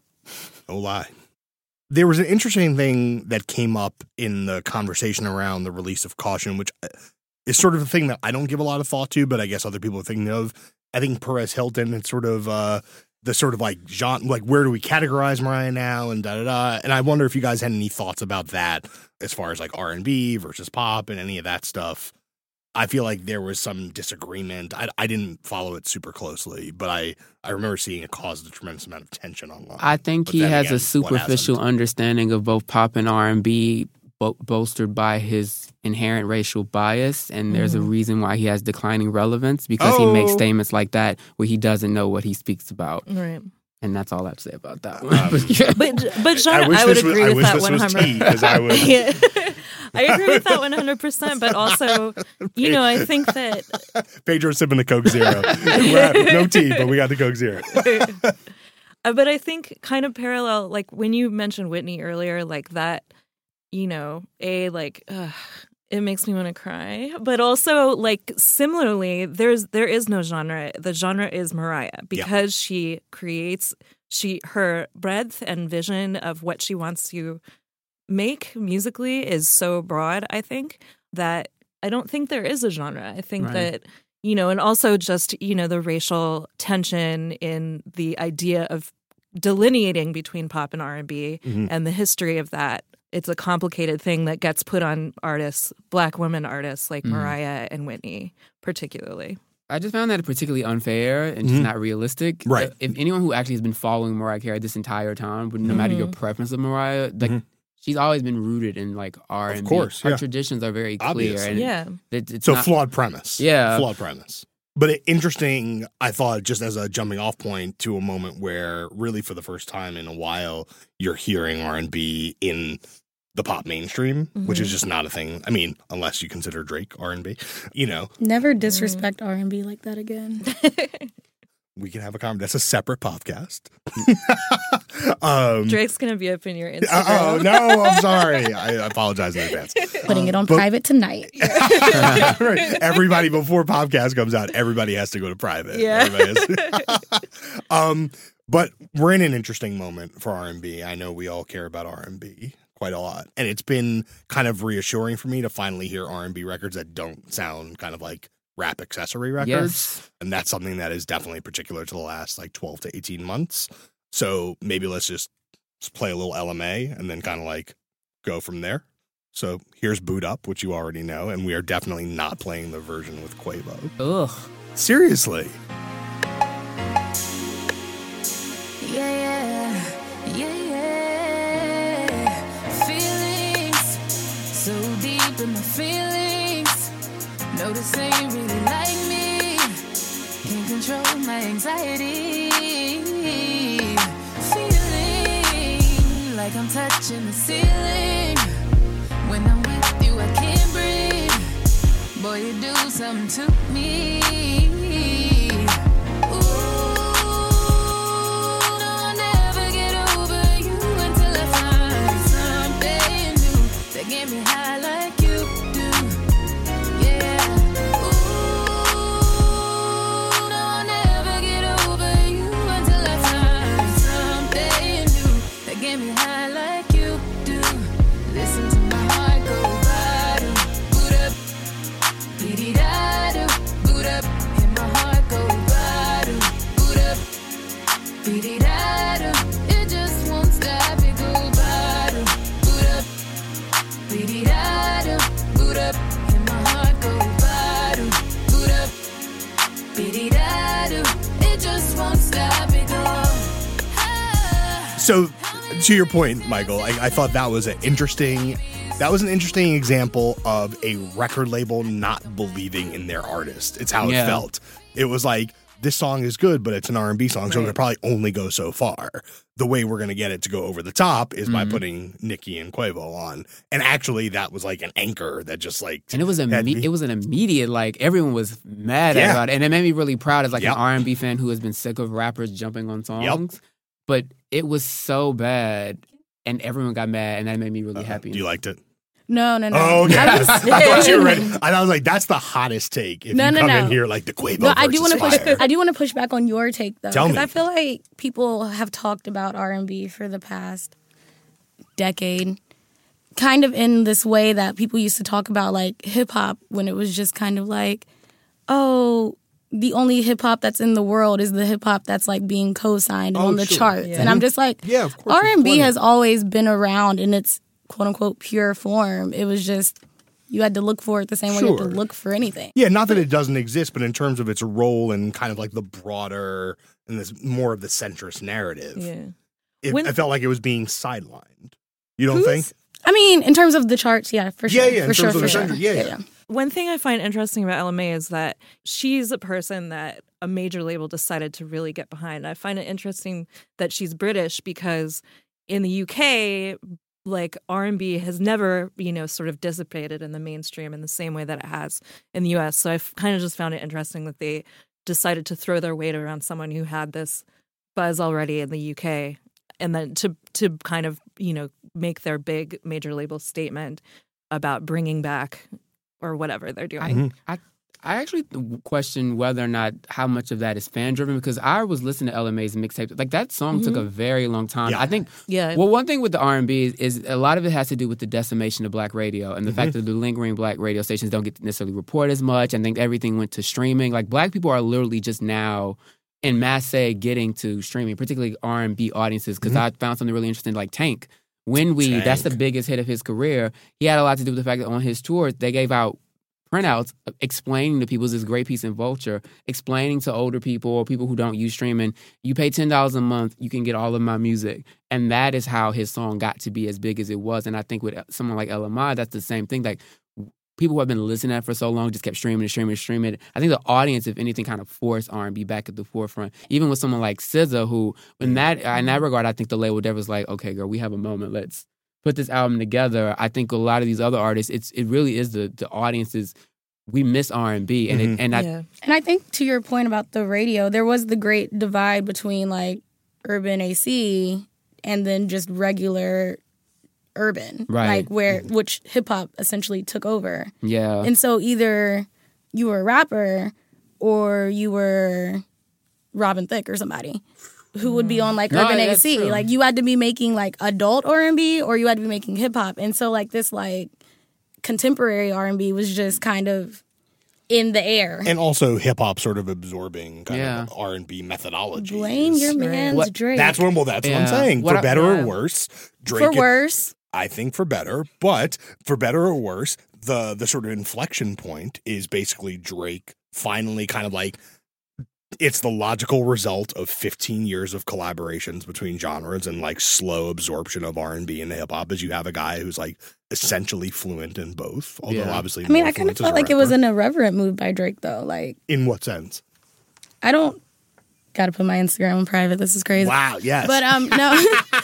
No lie. There was an interesting thing that came up in the conversation around the release of Caution, which is sort of a thing that I don't give a lot of thought to, but I guess other people are thinking of. I think Perez Hilton and sort of the sort of like genre, like where do we categorize Mariah now and da-da-da. And I wonder if you guys had any thoughts about that as far as like R&B versus pop and any of that stuff. I feel like there was some disagreement. I didn't follow it super closely, but I remember seeing it caused a tremendous amount of tension online. I think But he then has again, a what superficial hasn't? understanding of both pop and R&B, bolstered by his inherent racial bias, and there's a reason why he has declining relevance because he makes Oh. statements like that where he doesn't know what he speaks about, Right. and that's all I have to say about that one. But yeah. But Sean, I wish I would this was- agree I with wish that this was 100. tea, 'cause I would- Yeah. I agree with that 100%. But also, I think that Pedro's sipping the Coke Zero. No tea, but we got the Coke Zero. But I think kind of parallel, like when you mentioned Whitney earlier, like that, it makes me want to cry. But also, like, similarly, there is no genre. The genre is Mariah because she creates her breadth and vision of what she wants to make musically is so broad, I think, that I don't think there is a genre. I think that, and also just, the racial tension in the idea of delineating between pop and R&B and the history of that. It's a complicated thing that gets put on artists, Black women artists like Mariah and Whitney, particularly. I just found that particularly unfair and just not realistic. Right. If anyone who actually has been following Mariah Carey this entire time, no matter your preference of Mariah, like she's always been rooted in like R&B. Of course, her traditions are very clear. Obviously. And it's So not, flawed premise. Yeah. Flawed premise. But interesting, I thought, just as a jumping off point to a moment where really for the first time in a while, you're hearing R&B in the pop mainstream, which is just not a thing. I mean, unless you consider Drake R&B, Never disrespect R&B like that again. We can have a conversation. That's a separate podcast. Drake's going to be up in your Instagram. Oh, no, I'm sorry. I apologize in advance. Putting it on private tonight. Right. Everybody, before podcast comes out, everybody has to go to private. Yeah. But we're in an interesting moment for R&B. I know we all care about R&B quite a lot. And it's been kind of reassuring for me to finally hear R&B records that don't sound kind of like rap accessory records. Yes. And that's something that is definitely particular to the last like 12 to 18 months. So maybe let's just play a little LMA and then kind of like go from there. So here's Boot Up, which you already know, and we are definitely not playing the version with Quavo. Ugh. Seriously. Yeah. Feelings so deep in my feelings. No, this ain't really like me. Can't control my anxiety. Feeling like I'm touching the ceiling. When I'm with you, I can't breathe. Boy, you do something to me. Ooh, no, I'll never get over you until I find something new that get me high like you do. Yeah. Ooh, no, I'll never get over you until I find something new that get me high like you do. Listen to my heart go bottom, boot up, dee-dee-da-do, boot up, and my heart go bottom, boot up, dee-dee-da-do, it just won't stop, it go bottom, boot up, dee-dee-da-do, boot up, and my heart go bottom, boot up, dee-dee-da-do, it just won't stop, it go. So to your point, Michael, I thought that was an interesting example of a record label not believing in their artist. It's how it felt. It was like, this song is good, but it's an R&B song, so it could probably only go so far. The way we're going to get it to go over the top is by putting Nicki and Quavo on. And actually, that was like an anchor that just like... And it was an immediate, like, everyone was mad about it. And it made me really proud as like an R&B fan who has been sick of rappers jumping on songs. But it was so bad, and everyone got mad, and that made me really happy. You liked it? No. Oh, okay. I thought you were ready. I was like, that's the hottest take. If you come in here like the Quavo versus I do want to push. Fire. I do want to push back on your take though, Tell me. because I feel like people have talked about R&B for the past decade, kind of in this way that people used to talk about like hip hop when it was just kind of like, oh, the only hip hop that's in the world is the hip hop that's like being co-signed on the charts, and I'm just like, of course, R&B has always been around in its quote unquote pure form. It was just you had to look for it the same way you had to look for anything. Yeah, not that it doesn't exist, but in terms of its role and kind of like the broader and this more of the centrist narrative, I felt like it was being sidelined. You don't think? I mean, in terms of the charts, yeah, for sure. Yeah, for sure. Yeah. One thing I find interesting about LMA is that she's a person that a major label decided to really get behind. I find it interesting that she's British because in the UK, like R&B has never, sort of dissipated in the mainstream in the same way that it has in the US. So I've kind of just found it interesting that they decided to throw their weight around someone who had this buzz already in the UK, and then to kind of, make their big major label statement about bringing back or whatever they're doing. I actually question whether or not how much of that is fan driven, because I was listening to Ella Mai's mixtape. Like, that song took a very long time. Yeah. I think. Yeah. Well, one thing with the R&B is a lot of it has to do with the decimation of black radio and the fact that the lingering black radio stations don't get to necessarily report as much. I think everything went to streaming. Like, black people are literally just now in masse getting to streaming, particularly R&B audiences. Because I found something really interesting, like Tank. That's the biggest hit of his career. He had a lot to do with the fact that on his tours they gave out printouts explaining to people, this great piece in Vulture, explaining to older people or people who don't use streaming, you pay $10 a month, you can get all of my music. And that is how his song got to be as big as it was. And I think with someone like Ella Mai, that's the same thing. Like, people who have been listening to that for so long just kept streaming. I think the audience, if anything, kind of forced R&B back at the forefront. Even with someone like SZA, who in that regard, I think the label there was like, okay, girl, we have a moment, let's put this album together. I think a lot of these other artists, it really is the audiences. We miss R&B, and I think to your point about the radio, there was the great divide between like urban AC and then just regular urban, right? Like which hip hop essentially took over. Yeah, and so either you were a rapper or you were Robin Thicke or somebody who would be on like urban AC. True. Like, you had to be making like adult R&B or you had to be making hip hop, and so like this like contemporary R&B was just kind of in the air. And also hip hop sort of absorbing kind of R&B methodology. Blame your man's Drake. That's what I'm saying. For better or worse, Drake. For worse. I think for better, but for better or worse, the sort of inflection point is basically Drake finally kind of like, it's the logical result of 15 years of collaborations between genres and like slow absorption of R&B and hip hop, as you have a guy who's like essentially fluent in both. Although obviously, I mean, I kind of felt like it was an irreverent move by Drake, though. Like, in what sense? I don't. Got to put my Instagram on private. This is crazy. Wow. Yes. But no,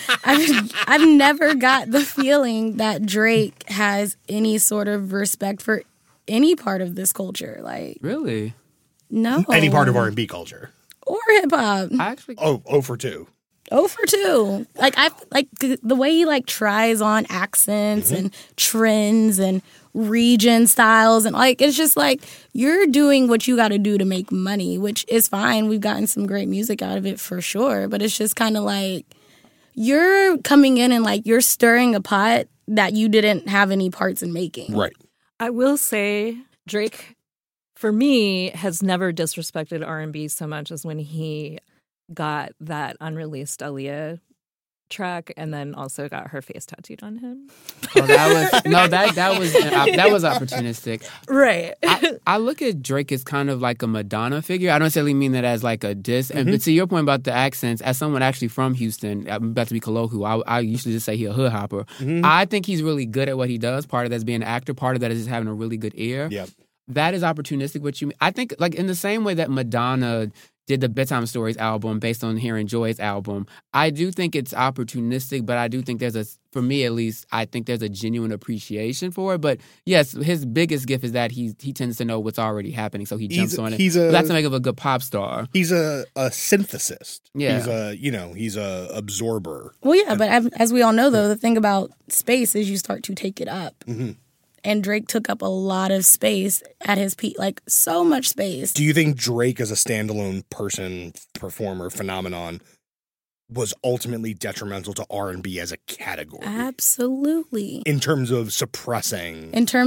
I've never got the feeling that Drake has any sort of respect for any part of this culture. Like, really. No. Any part of R&B culture. Or hip hop. I actually 0 for 2. 0 for 2. Like, I like the way he like tries on accents and trends and region styles, and like, it's just like, you're doing what you got to do to make money, which is fine. We've gotten some great music out of it for sure, but it's just kind of like, you're coming in and like, you're stirring a pot that you didn't have any parts in making. Right. I will say Drake, for me, has never disrespected R&B so much as when he got that unreleased Aaliyah track and then also got her face tattooed on him. Oh, that was opportunistic. Right. I look at Drake as kind of like a Madonna figure. I don't necessarily mean that as like a diss. But to your point about the accents, as someone actually from Houston, I'm about to be colloquial, I usually just say he's a hood hopper. I think he's really good at what he does. Part of that's being an actor. Part of that is just having a really good ear. Yep. That is opportunistic. What you mean? I think, like, in the same way that Madonna did the Bedtime Stories album based on Hearing Joy's album, I do think it's opportunistic, but I do think for me at least, I think there's a genuine appreciation for it. But yes, his biggest gift is that he tends to know what's already happening, so he jumps on it. That's the make of a good pop star. He's a synthesist. Yeah. He's a absorber. Well, yeah, but as we all know, though, the thing about space is you start to take it up. And Drake took up a lot of space at his peak, like so much space. Do you think Drake as a standalone person, performer, phenomenon was ultimately detrimental to R&B as a category? Absolutely. In terms of suppressing.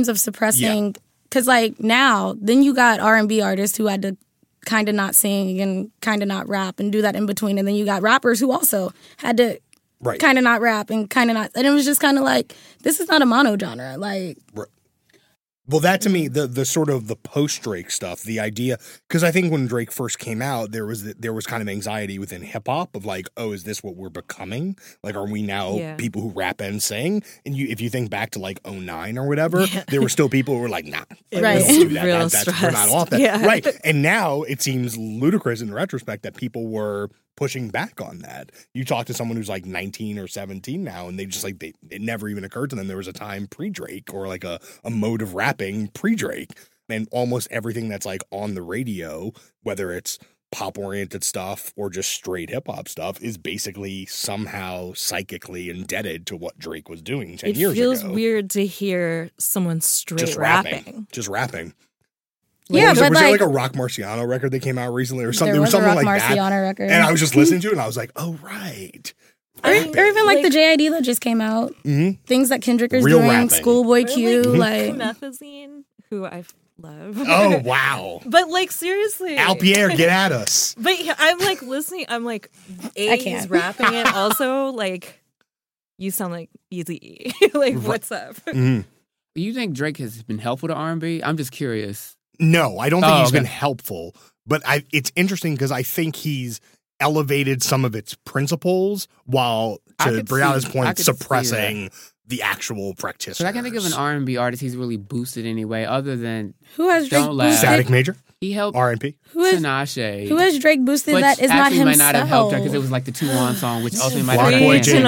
Because like now, then you got R&B artists who had to kind of not sing and kind of not rap and do that in between. And then you got rappers who also had to kind of not rap and kind of not. And it was just kind of like, this is not a mono genre. Like, well, that to me, the sort of the post Drake stuff, the idea, because I think when Drake first came out, there was kind of anxiety within hip hop of like, oh, is this what we're becoming? Like, are we now people who rap and sing? And if you think back to like 2009 or whatever, there were still people who were like, nah, like, right. we don't do that. Real We're not off that. Yeah. Right. And now it seems ludicrous in retrospect that people were pushing back on that. You talk to someone who's like 19 or 17 now, and they just like, it never even occurred to them there was a time pre-Drake or like a mode of rapping pre-Drake. And almost everything that's like on the radio, whether it's pop-oriented stuff or just straight hip-hop stuff, is basically somehow psychically indebted to what Drake was doing 10 years ago. It feels weird to hear someone straight Just rapping. Just rapping. Yeah, was but there like like a Rock Marciano record that came out recently or something? there was something a Rock like that. Marciano record. And I was just listening to it and I was like, oh, right. Or even like the JID that just came out. Mm-hmm. Things that Kendrick is Real doing. rapping. Schoolboy Q. Like Methazine, who I love. Oh, wow. But like seriously, Al Pierre, get at us. But yeah, I'm like listening. I'm like, I he's can't. rapping it. Also, like, you sound like Eazy-E. Like, what's up? Mm-hmm. You think Drake has been helpful to R&B? I'm just curious. No, I don't think he's okay. been helpful. But it's interesting because I think he's elevated some of its principles while, I to could Brianna's see- I point, could see suppressing the actual practitioners. But I can't think of an R&B artist he's really boosted anyway, other than who has Drake Don't laugh. boosted? Static Major, he helped R&P. Who is Tinashe. who has Drake boosted Which that is not actually himself? might not have helped her because it was like the 2-1 song, which ultimately might Block have Boy been JB.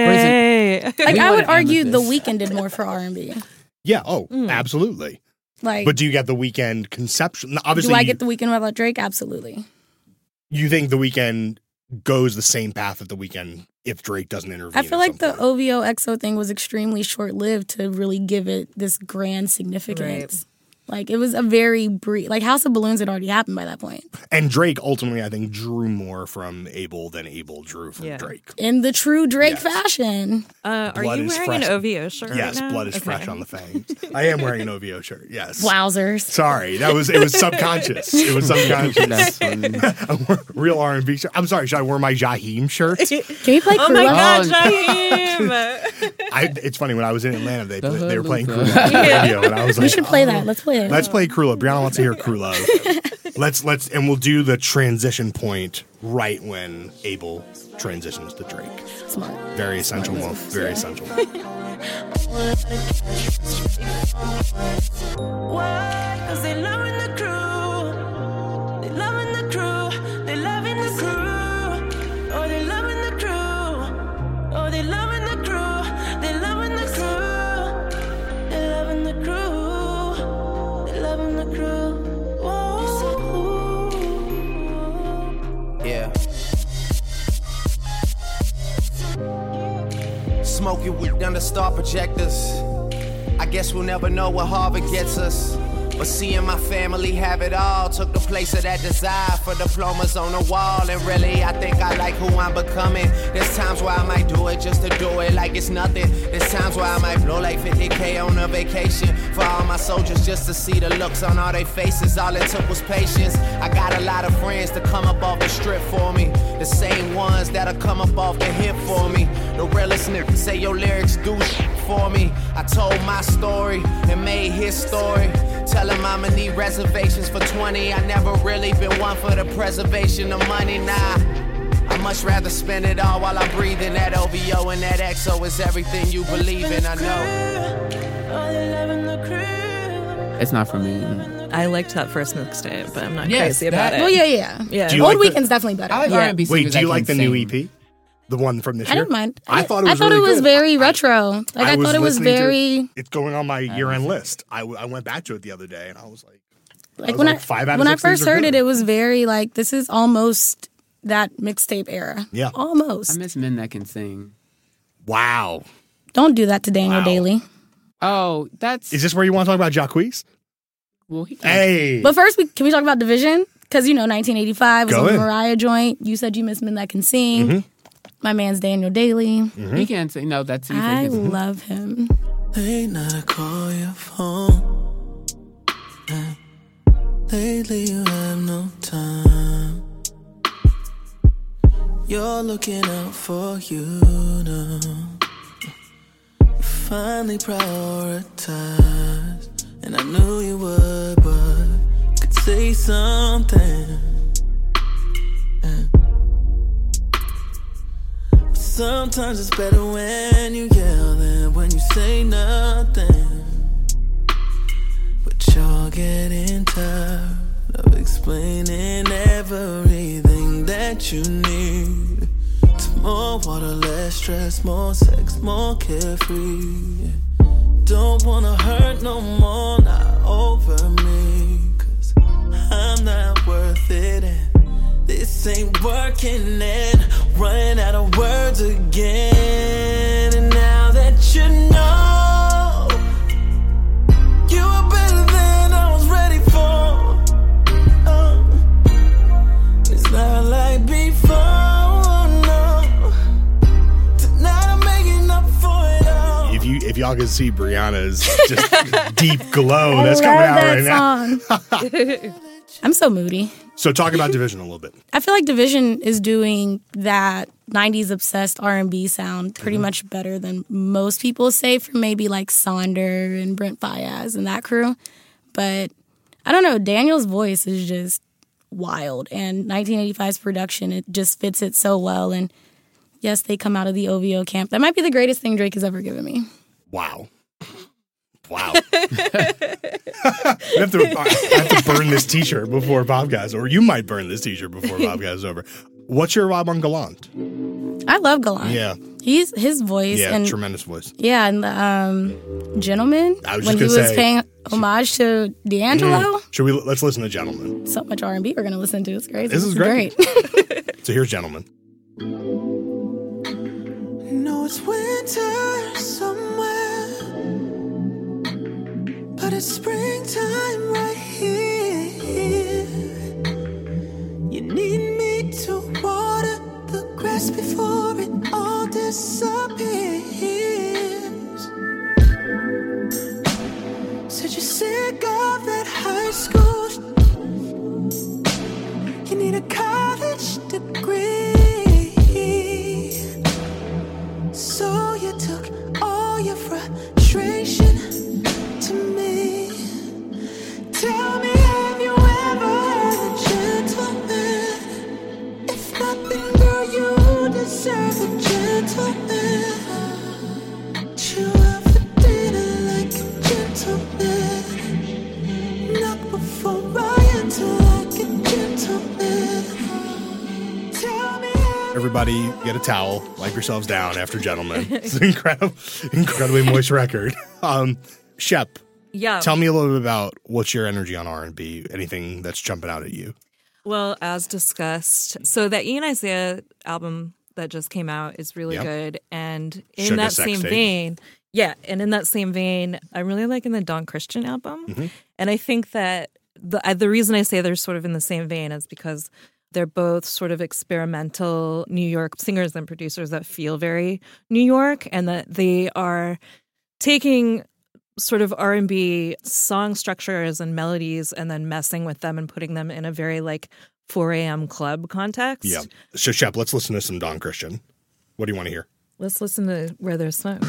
Tinashe. Like We I would wanted argue The emphasis. Weeknd did more for R&B. Yeah, absolutely. Like, But do you get the Weeknd conception? Obviously, do I get The Weeknd without Drake? Absolutely. you think the Weeknd goes the same path that the Weeknd if Drake doesn't intervene? I feel at like the some point? OVO EXO thing was extremely short lived to really give it this grand significance. Like it was a very brief. Like House of Balloons had already happened by that point. And Drake ultimately, I think, drew more from Abel than Abel drew from Drake. In the true Drake Yes. fashion. Are Blood you is wearing fresh. an OVO shirt? Yes, right now? blood is Okay. fresh on the fangs. I am wearing an OVO shirt. Yes. Wowzers. Sorry, it was subconscious. It was subconscious. That's funny. I wore a real R&B shirt. I'm sorry, should I wear my Jaheim shirt? Can we play Oh my Cruella? God, Oh. Jaheim! It's funny, when I was in Atlanta, they were playing hood Crew looks Love on the radio, and I was like, We should play that. Let's play it. let's play Crew Love. Brianna wants to hear Crew Love. Let's and we'll do the transition point right when Abel transitions to Drake. Smart. Very essential moment. Very essential. Why? 'Cause they loving the crew. They loving the crew. They loving the crew. Oh, they loving the crew. Oh, they loving the crew. They loving the crew. They loving the crew. They loving the crew. Whoa. Yeah. Smoking weed under star projectors. I guess we'll never know what Harvard gets us. But seeing my family have it all took the place of that desire for diplomas on the wall. And really, I think I like who I'm becoming. There's times where I might do it just to do it like it's nothing. There's times where I might blow like 50K on a vacation for all my soldiers just to see the looks on all their faces. All it took was patience. I got a lot of friends to come up off the strip for me. The same ones that'll come up off the hip for me. The realest niggas say your lyrics do shit for me. I told my story and made his story. Tell him I'ma need reservations for 20. I never really been one for the preservation of money, nah. I much rather spend it all while I'm breathing. That OVO and that EXO is everything you believe in, I know. Oh, they loving the crew. It's not for me. I liked that first mixtape, but I'm not Yes, crazy about that- it. Well, yeah. Yeah. Do you Old like the- Weekend's definitely better. I like Yeah. R&B Wait, singers do you that like the can new sing. EP? The one from this I year? didn't mind. I thought it was I thought really it was good. very retro. Like I thought it was listening to very It's going on my year-end list. I went back to it the other day, and I was like, like was when like, 5 out of when I 6 things first are heard good. it was very like this is almost that mixtape era. Yeah. Almost. I miss men that can sing. wow. Don't do that to Daniel Wow. Daly. Oh, that's Is this where you want to talk about Jacquees? well. He can. Hey. But first, can we talk about Division? Because 1985 was Go on the in. Mariah joint. You said you miss men that can sing. Mm-hmm. My man's Daniel Daly. He can sing. No, that's he I can. love him. Late night I call your phone. Lately you have no time. You're looking out for you now. You finally prioritized, and I knew you would, but could say something. Sometimes it's better when you yell than when you say nothing. But you're getting tired of explaining everything that you need. stress, more sex, more carefree. Don't wanna hurt no more, not over me. 'Cause I'm not worth it and this ain't working and running out of words again. And now that you know, you are better than I was ready for. It's not like before, no. Tonight I'm making up for it all. If y'all can see Brianna's just deep glow that's coming out right now. I'm so moody. So talk about Division a little bit. I feel like Division is doing that 90s obsessed R&B sound pretty much better than most people say from maybe like Sonder and Brent Faiyaz and that crew. But I don't know, Daniel's voice is just wild. And 1985's production, it just fits it so well. And yes, they come out of the OVO camp. That might be the greatest thing Drake has ever given me. Wow. I have to burn this t-shirt before Bobcast, or you might burn this t-shirt before Bobcast is over. What's your vibe on Gallant? I love Gallant. Yeah. His voice. Yeah, and, tremendous voice. Yeah, and the Gentleman, when he was paying homage to D'Angelo. Let's listen to Gentleman. So much R&B we're going to listen to. It's crazy. This is great. So here's Gentleman. No, it's winter somewhere, but it's springtime right here. You need me to water the grass before it all disappears. Said you're sick of that high school. You need a college degree. So you took all your frustration to me. Tell me, have you ever had a gentleman? If not, then girl, you deserve a gentleman. But you ever did it like a gentleman? Not before I enter like a gentleman. Tell me. Everybody get a towel, wipe yourselves down after Gentleman. It's an incredibly moist record. Shep, Yeah. tell me a little bit about what's your energy on R&B, anything that's jumping out at you. Well, as discussed, so that Ian Isaiah album that just came out is really good. And in Sugar that Sex same Tape. vein, I'm really liking the Don Christian album. Mm-hmm. And I think that the reason I say they're sort of in the same vein is because they're both sort of experimental New York singers and producers that feel very New York, and that they are taking sort of R&B song structures and melodies and then messing with them and putting them in a very like 4 a.m. club context. Yeah. So, Shep, let's listen to some Don Christian. What do you want to hear? Let's listen to Where There's Smoke.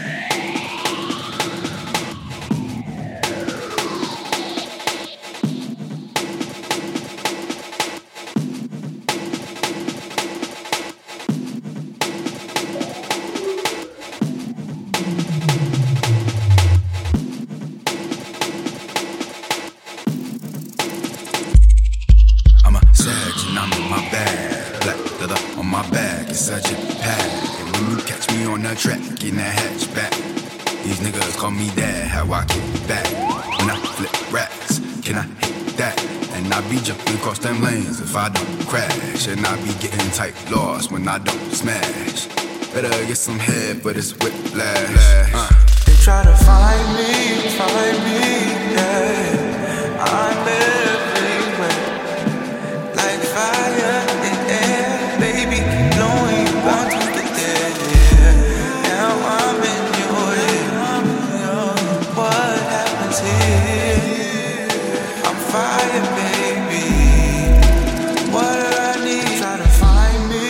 I'm a savage and I'm in my bag. Black leather on my back, it's such a pad. And when you catch me on the track, in that hatchback, these niggas call me dad, how I kick back. When I flip racks, can I hit that? And I be jumping across them lanes if I don't crash. And I be getting tight lost when I don't smash. Better get some head, but it's whiplash. They try to find me, yeah. I'm everywhere, like fire in air, baby, blowing one to the dead. Now I'm in your head. What happens here? I'm fire, baby. What do I need? Try to find me,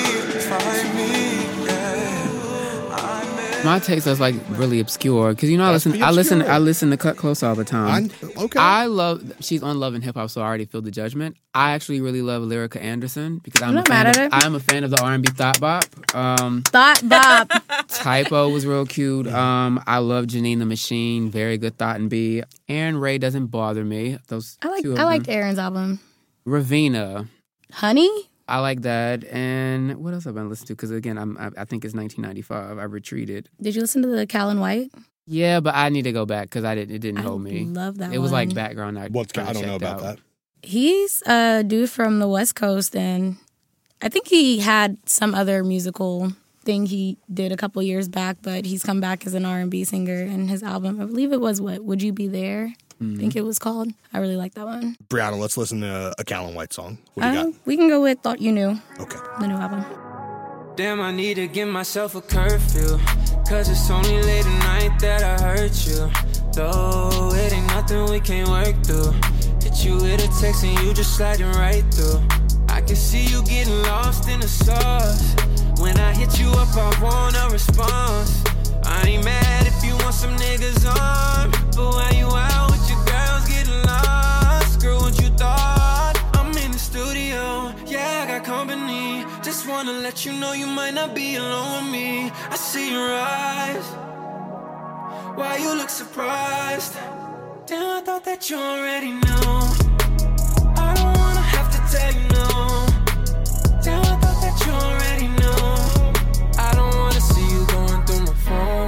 yeah. My taste is like really obscure because I listen to Cut Close all the time. Okay. She's on Love and Hip Hop, so I already feel the judgment. I actually really love Lyrica Anderson because I'm not mad at her. I'm a fan of the R&B Thought Bop. Thought Bop. Typo was real cute. I love Janine the Machine, very good Thought and B. Aaron Ray doesn't bother me. Those I two of liked them. Aaron's album. Ravina. Honey? I like that. And what else have I been listening to? Because again, I think it's 1995. I retreated. Did you listen to the Callan White? Yeah, but I need to go back because it didn't hold me. I love that It was one. like background. I don't know about that. He's a dude from the West Coast, and I think he had some other musical thing he did a couple years back, but he's come back as an R&B singer, and his album, I believe it was Would You Be There? I think it was called. I really like that one. Brianna, let's listen to a Callan White song. What do you got? We can go with Thought You Knew. Okay. The new album. Damn, I need to give myself a curfew, 'cause it's only late at night that I hurt you. Though it ain't nothing we can't work through. Hit you with a text and you just sliding right through. I can see you getting lost in the sauce. When I hit you up, I want a response. I ain't mad if you want some niggas on, but while you out with your girls getting lost, girl, what you thought? I'm in the studio, yeah, I got company. Just wanna let you know you might not be alone with me. I see your eyes, why you look surprised? Damn, I thought that you already knew. I don't wanna have to tell you no. Damn, I thought that you already knew. I don't wanna see you going through my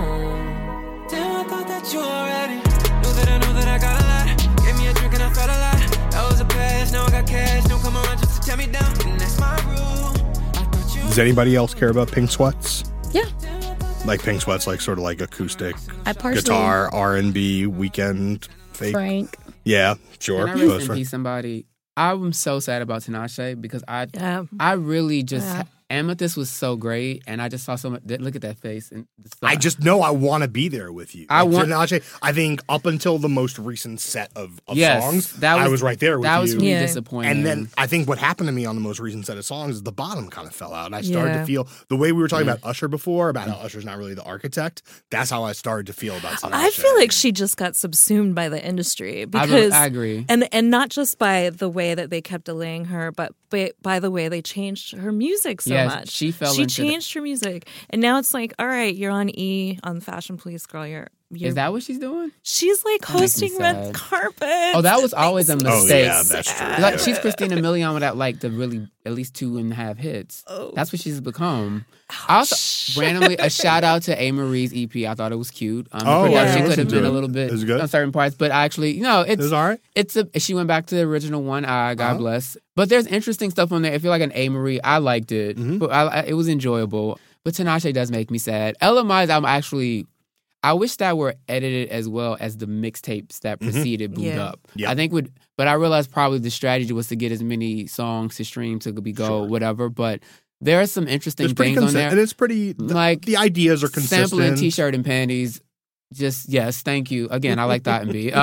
phone. Damn, I thought that you already knew that I got a lot. Gave me a drink and I felt a lot. That was a pass, now I got cash. Don't come around just to tear me down, and that's my rule. Does anybody else care about Pink Sweats? Yeah. Like Pink Sweats, like sort of like acoustic I partially guitar, R&B, weekend, fake. Frank. Yeah, sure. Can I rest in peace somebody? I'm so sad about Tinashe because I really just Amethyst was so great, and I just saw so much. Look at that face, and I just know I want to be there with you. Tinashe, I think up until the most recent set of songs, I was right there with you. That was really disappointing. And then I think what happened to me on the most recent set of songs is the bottom kind of fell out, and I started to feel the way we were talking about Usher before, about how Usher's not really the architect. That's how I started to feel about Tinashe. I feel like she just got subsumed by the industry because I agree, and not just by the way that they kept delaying her, but by the way they changed her music so much. She changed her music, and now it's like, all right, you're on E on Fashion Police, girl. You're is that what she's doing? She's like hosting red carpet. Oh, that was always a mistake. Oh, yeah, that's true. Like she's Christina Milian without like the really at least 2.5 hits. Oh. That's what she's become. Also, randomly a shout out to A. Marie's EP. I thought it was cute. The production could have been a little bit on certain parts, but actually, it was all right. She went back to the original one. God bless. But there's interesting stuff on there. If you're like an A. Marie, I liked it. But it was enjoyable. But Tinashe does make me sad. Ella Mai's album I wish that were edited as well as the mixtapes that preceded Boo'd Up. Yep. I think but I realized probably the strategy was to get as many songs to stream to be whatever. But there are some interesting things on there. And it's pretty, the ideas are consistent. Sampling T-shirt and panties. Just, yes, thank you. Again, I like that and B. So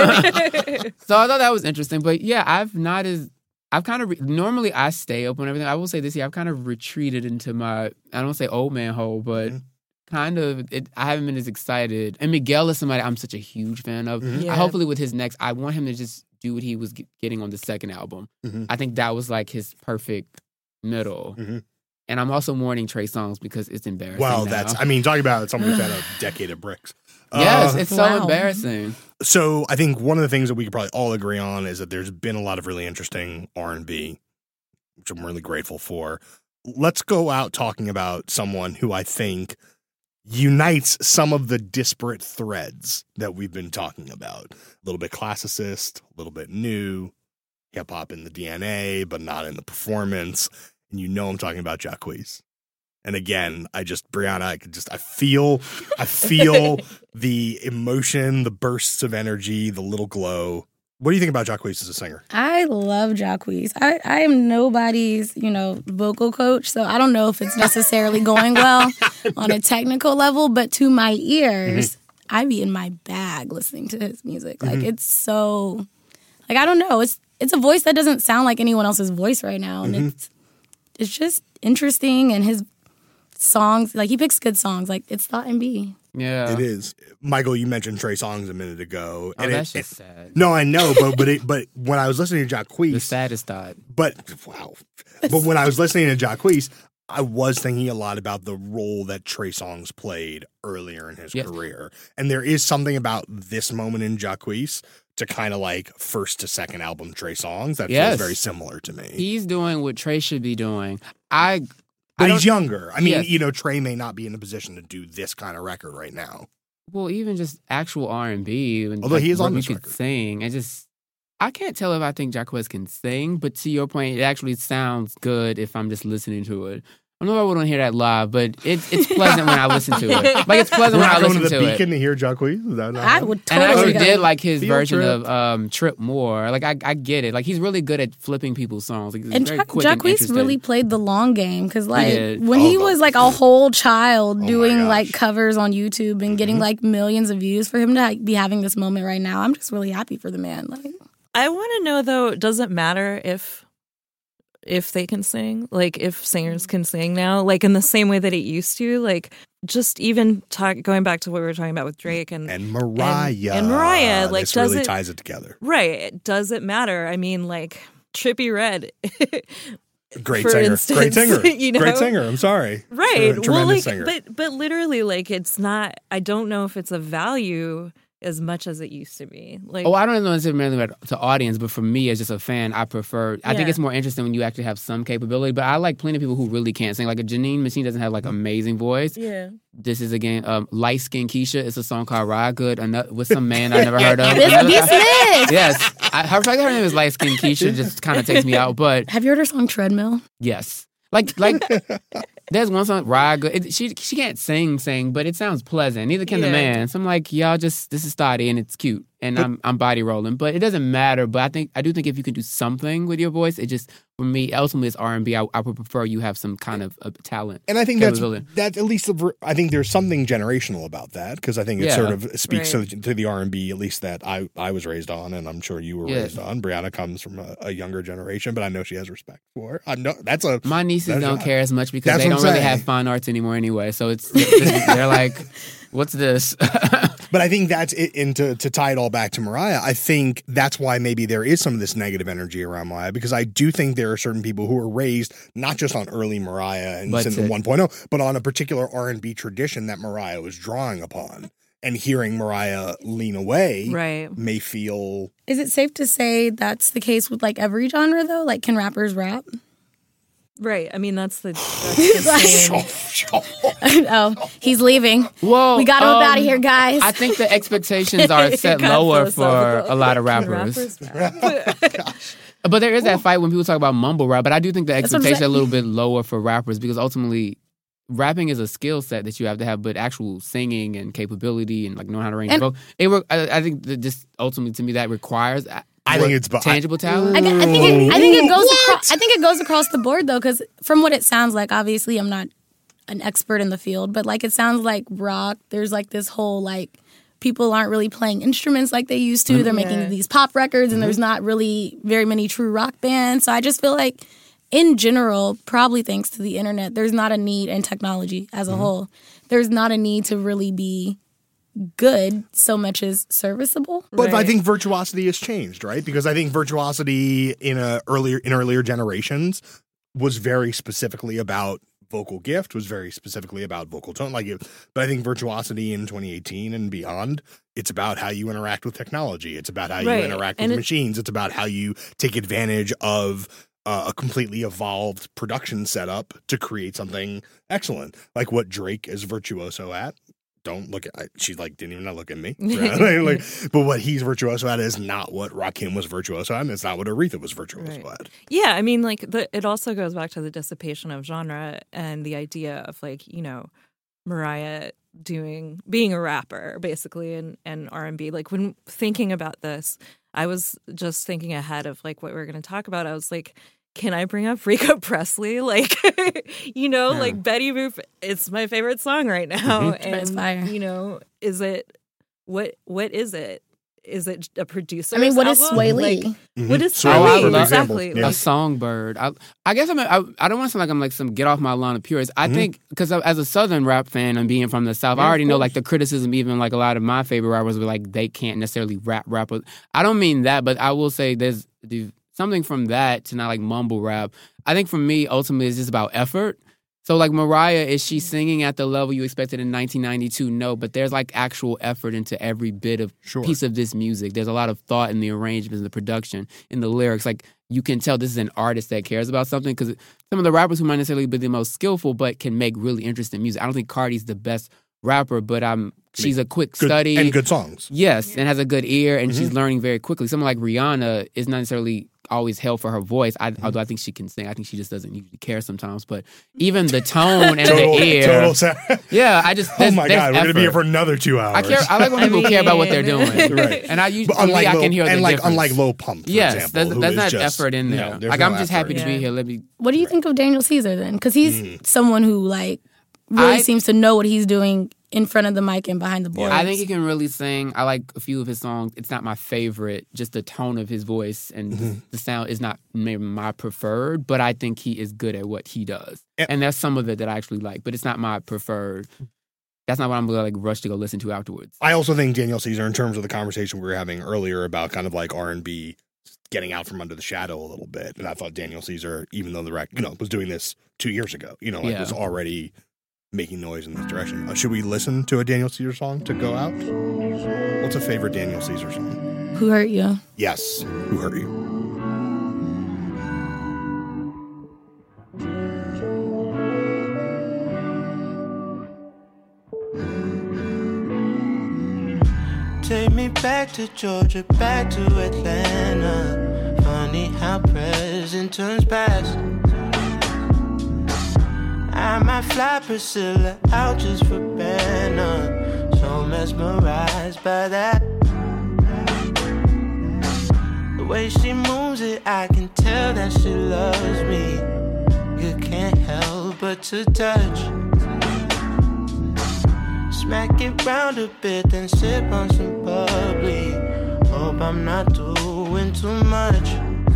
I thought that was interesting. But yeah, I've kind of, normally I stay up on everything. I will say this year, I've kind of retreated into my, I don't want to say old man hole, but kind of, I haven't been as excited. And Miguel is somebody I'm such a huge fan of. Hopefully with his next, I want him to just do what he was getting on the second album. I think that was like his perfect middle. And I'm also mourning Trey Songz because it's embarrassing. Well, talking about someone who's had a decade of bricks. Yes, it's so embarrassing. So I think one of the things that we could probably all agree on is that there's been a lot of really interesting R&B, which I'm really grateful for. Let's go out talking about someone who I think unites some of the disparate threads that we've been talking about. A little bit classicist, a little bit new, hip-hop in the DNA, but not in the performance. And I'm talking about Jacquees. And again, Brianna, I feel the emotion, the bursts of energy, the little glow. What do you think about Jacquees as a singer? I love Jacquees. I am nobody's, vocal coach, so I don't know if it's necessarily going well on a technical level, but to my ears, I be in my bag listening to his music. Like, it's so, I don't know. It's a voice that doesn't sound like anyone else's voice right now, and it's just interesting, and his songs, he picks good songs. It's Thought and B. Yeah, it is. Michael, you mentioned Trey Songz a minute ago. Oh, that's just sad. No, I know, but when I was listening to Jacquees, the saddest thought. But when I was listening to Jacquees, I was thinking a lot about the role that Trey Songz played earlier in his career, and there is something about this moment in Jacquees to kind of like first to second album Trey songs. That Yes. feels very similar to me. He's doing what Trey should be doing. But he's younger. I mean, Yes. you know, Trey may not be in a position to do this kind of record right now. Well, even just actual R&B. And Although he is on what this you could record. sing. I can't tell if I think Jacquees can sing, but to your point, it actually sounds good if I'm just listening to it. I don't know if I wouldn't hear that live, but it's pleasant when I listen to it. Like, it's pleasant when I listen to the to it. Beacon to hear Jacquees? Is that not I would And I totally actually go. did like his Field version Trip. of Trip more. Like, I get it. Like, he's really good at flipping people's songs. Like, he's And very quick and Jacquees interesting. really played the long game because, like, did. when he was like a whole child my doing gosh. like covers on YouTube and getting like millions of views, for him to be having this moment right now, I'm just really happy for the man. Like, I want to know though, does it matter if they can sing? Like if singers can sing now, like in the same way that it used to, like just even going back to what we were talking about with Drake and Mariah. and Mariah, like this does really it ties it together. right? Does it matter? I mean, like Trippie Redd, Great for singer. instance, Great singer. you know? Great singer. I'm sorry. right? Tremendous Well, like, singer. but literally, like it's not. I don't know if it's a value as much as it used to be. Like, Oh, I don't know necessarily about to audience, but for me as just a fan, I think Yeah. it's more interesting when you actually have some capability. But I like plenty of people who really can't sing. Like a Janine Machine doesn't have like amazing voice. yeah. This is again Light Skin Keisha. It's a song called Ride Good with some man I never heard of. B. Another guy- Smith. Yes, her name is Light Skin Keisha. Just kind of takes me out, but Have you heard her song Treadmill? yes. Like there's one song, Ride Good. She can't sing, but it sounds pleasant. Neither can the Yeah. man. So I'm like, y'all this is Stoddy and it's cute. And I'm body rolling. But it doesn't matter. But I do think if you can do something with your voice, it just, for me, ultimately it's R&B. I would prefer you have some kind of talent. And I think capability. that's at least I think there's something generational about that because I think it Yeah. sort of speaks Right. to the R&B at least that I was raised on and I'm sure you were Yeah. raised on. Brianna comes from a younger generation, but I know she has respect for it. I know that's a My nieces That's don't right. care as much because That's they what don't I'm really saying. have fine arts anymore anyway. So they're like, what's this? But I think that's it. And to tie it all back to Mariah, I think that's why maybe there is some of this negative energy around Mariah because I do think there are certain people who are raised not just on early Mariah and But Synth 1.0, but on a particular R&B tradition that Mariah was drawing upon. And hearing Mariah lean away Right. may feel Is it safe to say that's the case with like every genre though? Like, can rappers rap? Right. I mean, that's the same. Oh, he's leaving. Whoa. We got him up out of here, guys. I think the expectations are set Got lower for philosophical. a lot of rappers. But there is that fight when people talk about mumble rap. But I do think the That's what I'm expectation is a saying. little bit lower for rappers because ultimately, rapping is a skill set that you have to have, but actual singing and capability and like knowing how to range And- vote. I think that just ultimately to me that requires. I think it's tangible talent. I think it goes. I think it goes across the board though, because from what it sounds like, obviously I'm not an expert in the field, but like it sounds like rock. There's like this whole like people aren't really playing instruments like they used to. They're making these pop records, and there's not really very many true rock bands. So I just feel like, in general, probably thanks to the internet, there's not a need, and technology as a whole, there's not a need to really be good so much as serviceable. But I think virtuosity has changed, right? Because I think virtuosity in earlier generations was very specifically about vocal gift, was very specifically about vocal tone. But I think virtuosity in 2018 and beyond, it's about how you interact with technology. It's about how you interact with machines. It's about how you take advantage of a completely evolved production setup to create something excellent, like what Drake is virtuoso at. Don't look at. She didn't even look at me. But what he's virtuoso at is not what Rakim was virtuoso at, and it's not what Aretha was virtuoso at. Yeah, I mean, like it also goes back to the dissipation of genre and the idea of Mariah being a rapper basically and R&B. Like when thinking about this, I was just thinking ahead of like what we were going to talk about. I was like, can I bring up Rico Presley? Like, like Betty Boop, it's my favorite song right now. And, It's fire. is it, what is it? Is it a producer? I mean, what is Sway Lee? What is Sway Sway Lee, Lee? for Exactly. example. Yeah. A songbird. I guess I don't want to sound like I'm like some get off my lawn of purist. I think because as a Southern rap fan and being from the South, I already know like the criticism. Even like a lot of my favorite rappers were like they can't necessarily rap. I don't mean that, but I will say there's something from that to not like mumble rap. I think for me ultimately it's just about effort. So, like, Mariah, is she singing at the level you expected in 1992? No, but there's, like, actual effort into every bit of piece of this music. There's a lot of thought in the arrangements, in the production, in the lyrics. Like, you can tell this is an artist that cares about something, because some of the rappers who might necessarily be the most skillful but can make really interesting music. I don't think Cardi's the best rapper, but she's a quick study. And good songs. Yes, and has a good ear, and she's learning very quickly. Someone like Rihanna is not necessarily always held for her voice, although I think she can sing. I think she just doesn't usually care sometimes. But even the tone and the ear. Yeah, I just... Oh my God, we're going to be here for another 2 hours. I like when people care about what they're doing. Right. And I usually, I can hear the difference. Unlike Lil Pump, for example. There's not effort in there. Like, I'm just happy to be here. What do you think of Daniel Caesar then? Because he's someone who, like, really seems to know what he's doing in front of the mic and behind the boards. I think he can really sing. I like a few of his songs. It's not my favorite. Just the tone of his voice and the sound is not maybe my preferred, but I think he is good at what he does. And there's some of it that I actually like, but it's not my preferred. That's not what I'm going to like rush to go listen to afterwards. I also think Daniel Caesar, in terms of the conversation we were having earlier about kind of like R&B getting out from under the shadow a little bit, and I thought Daniel Caesar, even though was doing this 2 years ago, was already making noise in this direction. Should we listen to a Daniel Caesar song to go out? What's a favorite Daniel Caesar song? Who Hurt You? Yes, Who Hurt You? Take me back to Georgia, back to Atlanta. Funny how present turns past. I might fly Priscilla out just for Banner. So mesmerized by that. The way she moves it, I can tell that she loves me. You can't help but to touch. Smack it round a bit, then sip on some bubbly. Hope I'm not doing too much.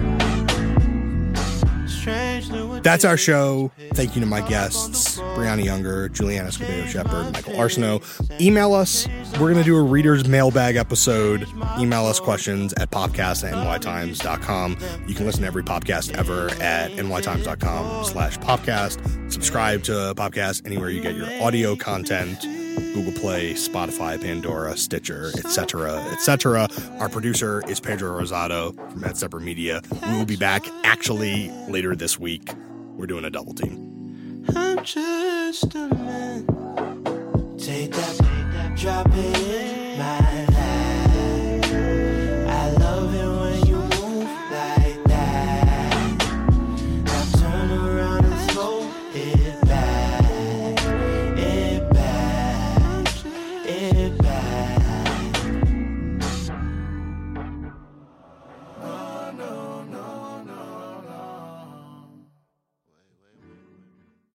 That's our show. Thank you to my guests, Brianna Younger, Juliana Escobedo-Shepherd, Michael Arsenault. Email us. We're going to do a reader's mailbag episode. Email us questions at popcast@nytimes.com. You can listen to every podcast ever at nytimes.com/popcast. Subscribe to Popcast anywhere you get your audio content. Google Play, Spotify, Pandora, Stitcher, etc., etc. Our producer is Pedro Rosado from Ed Sepper Media. We will be back actually later this week. We're doing a double team. I'm just a man. Take that, drop it in my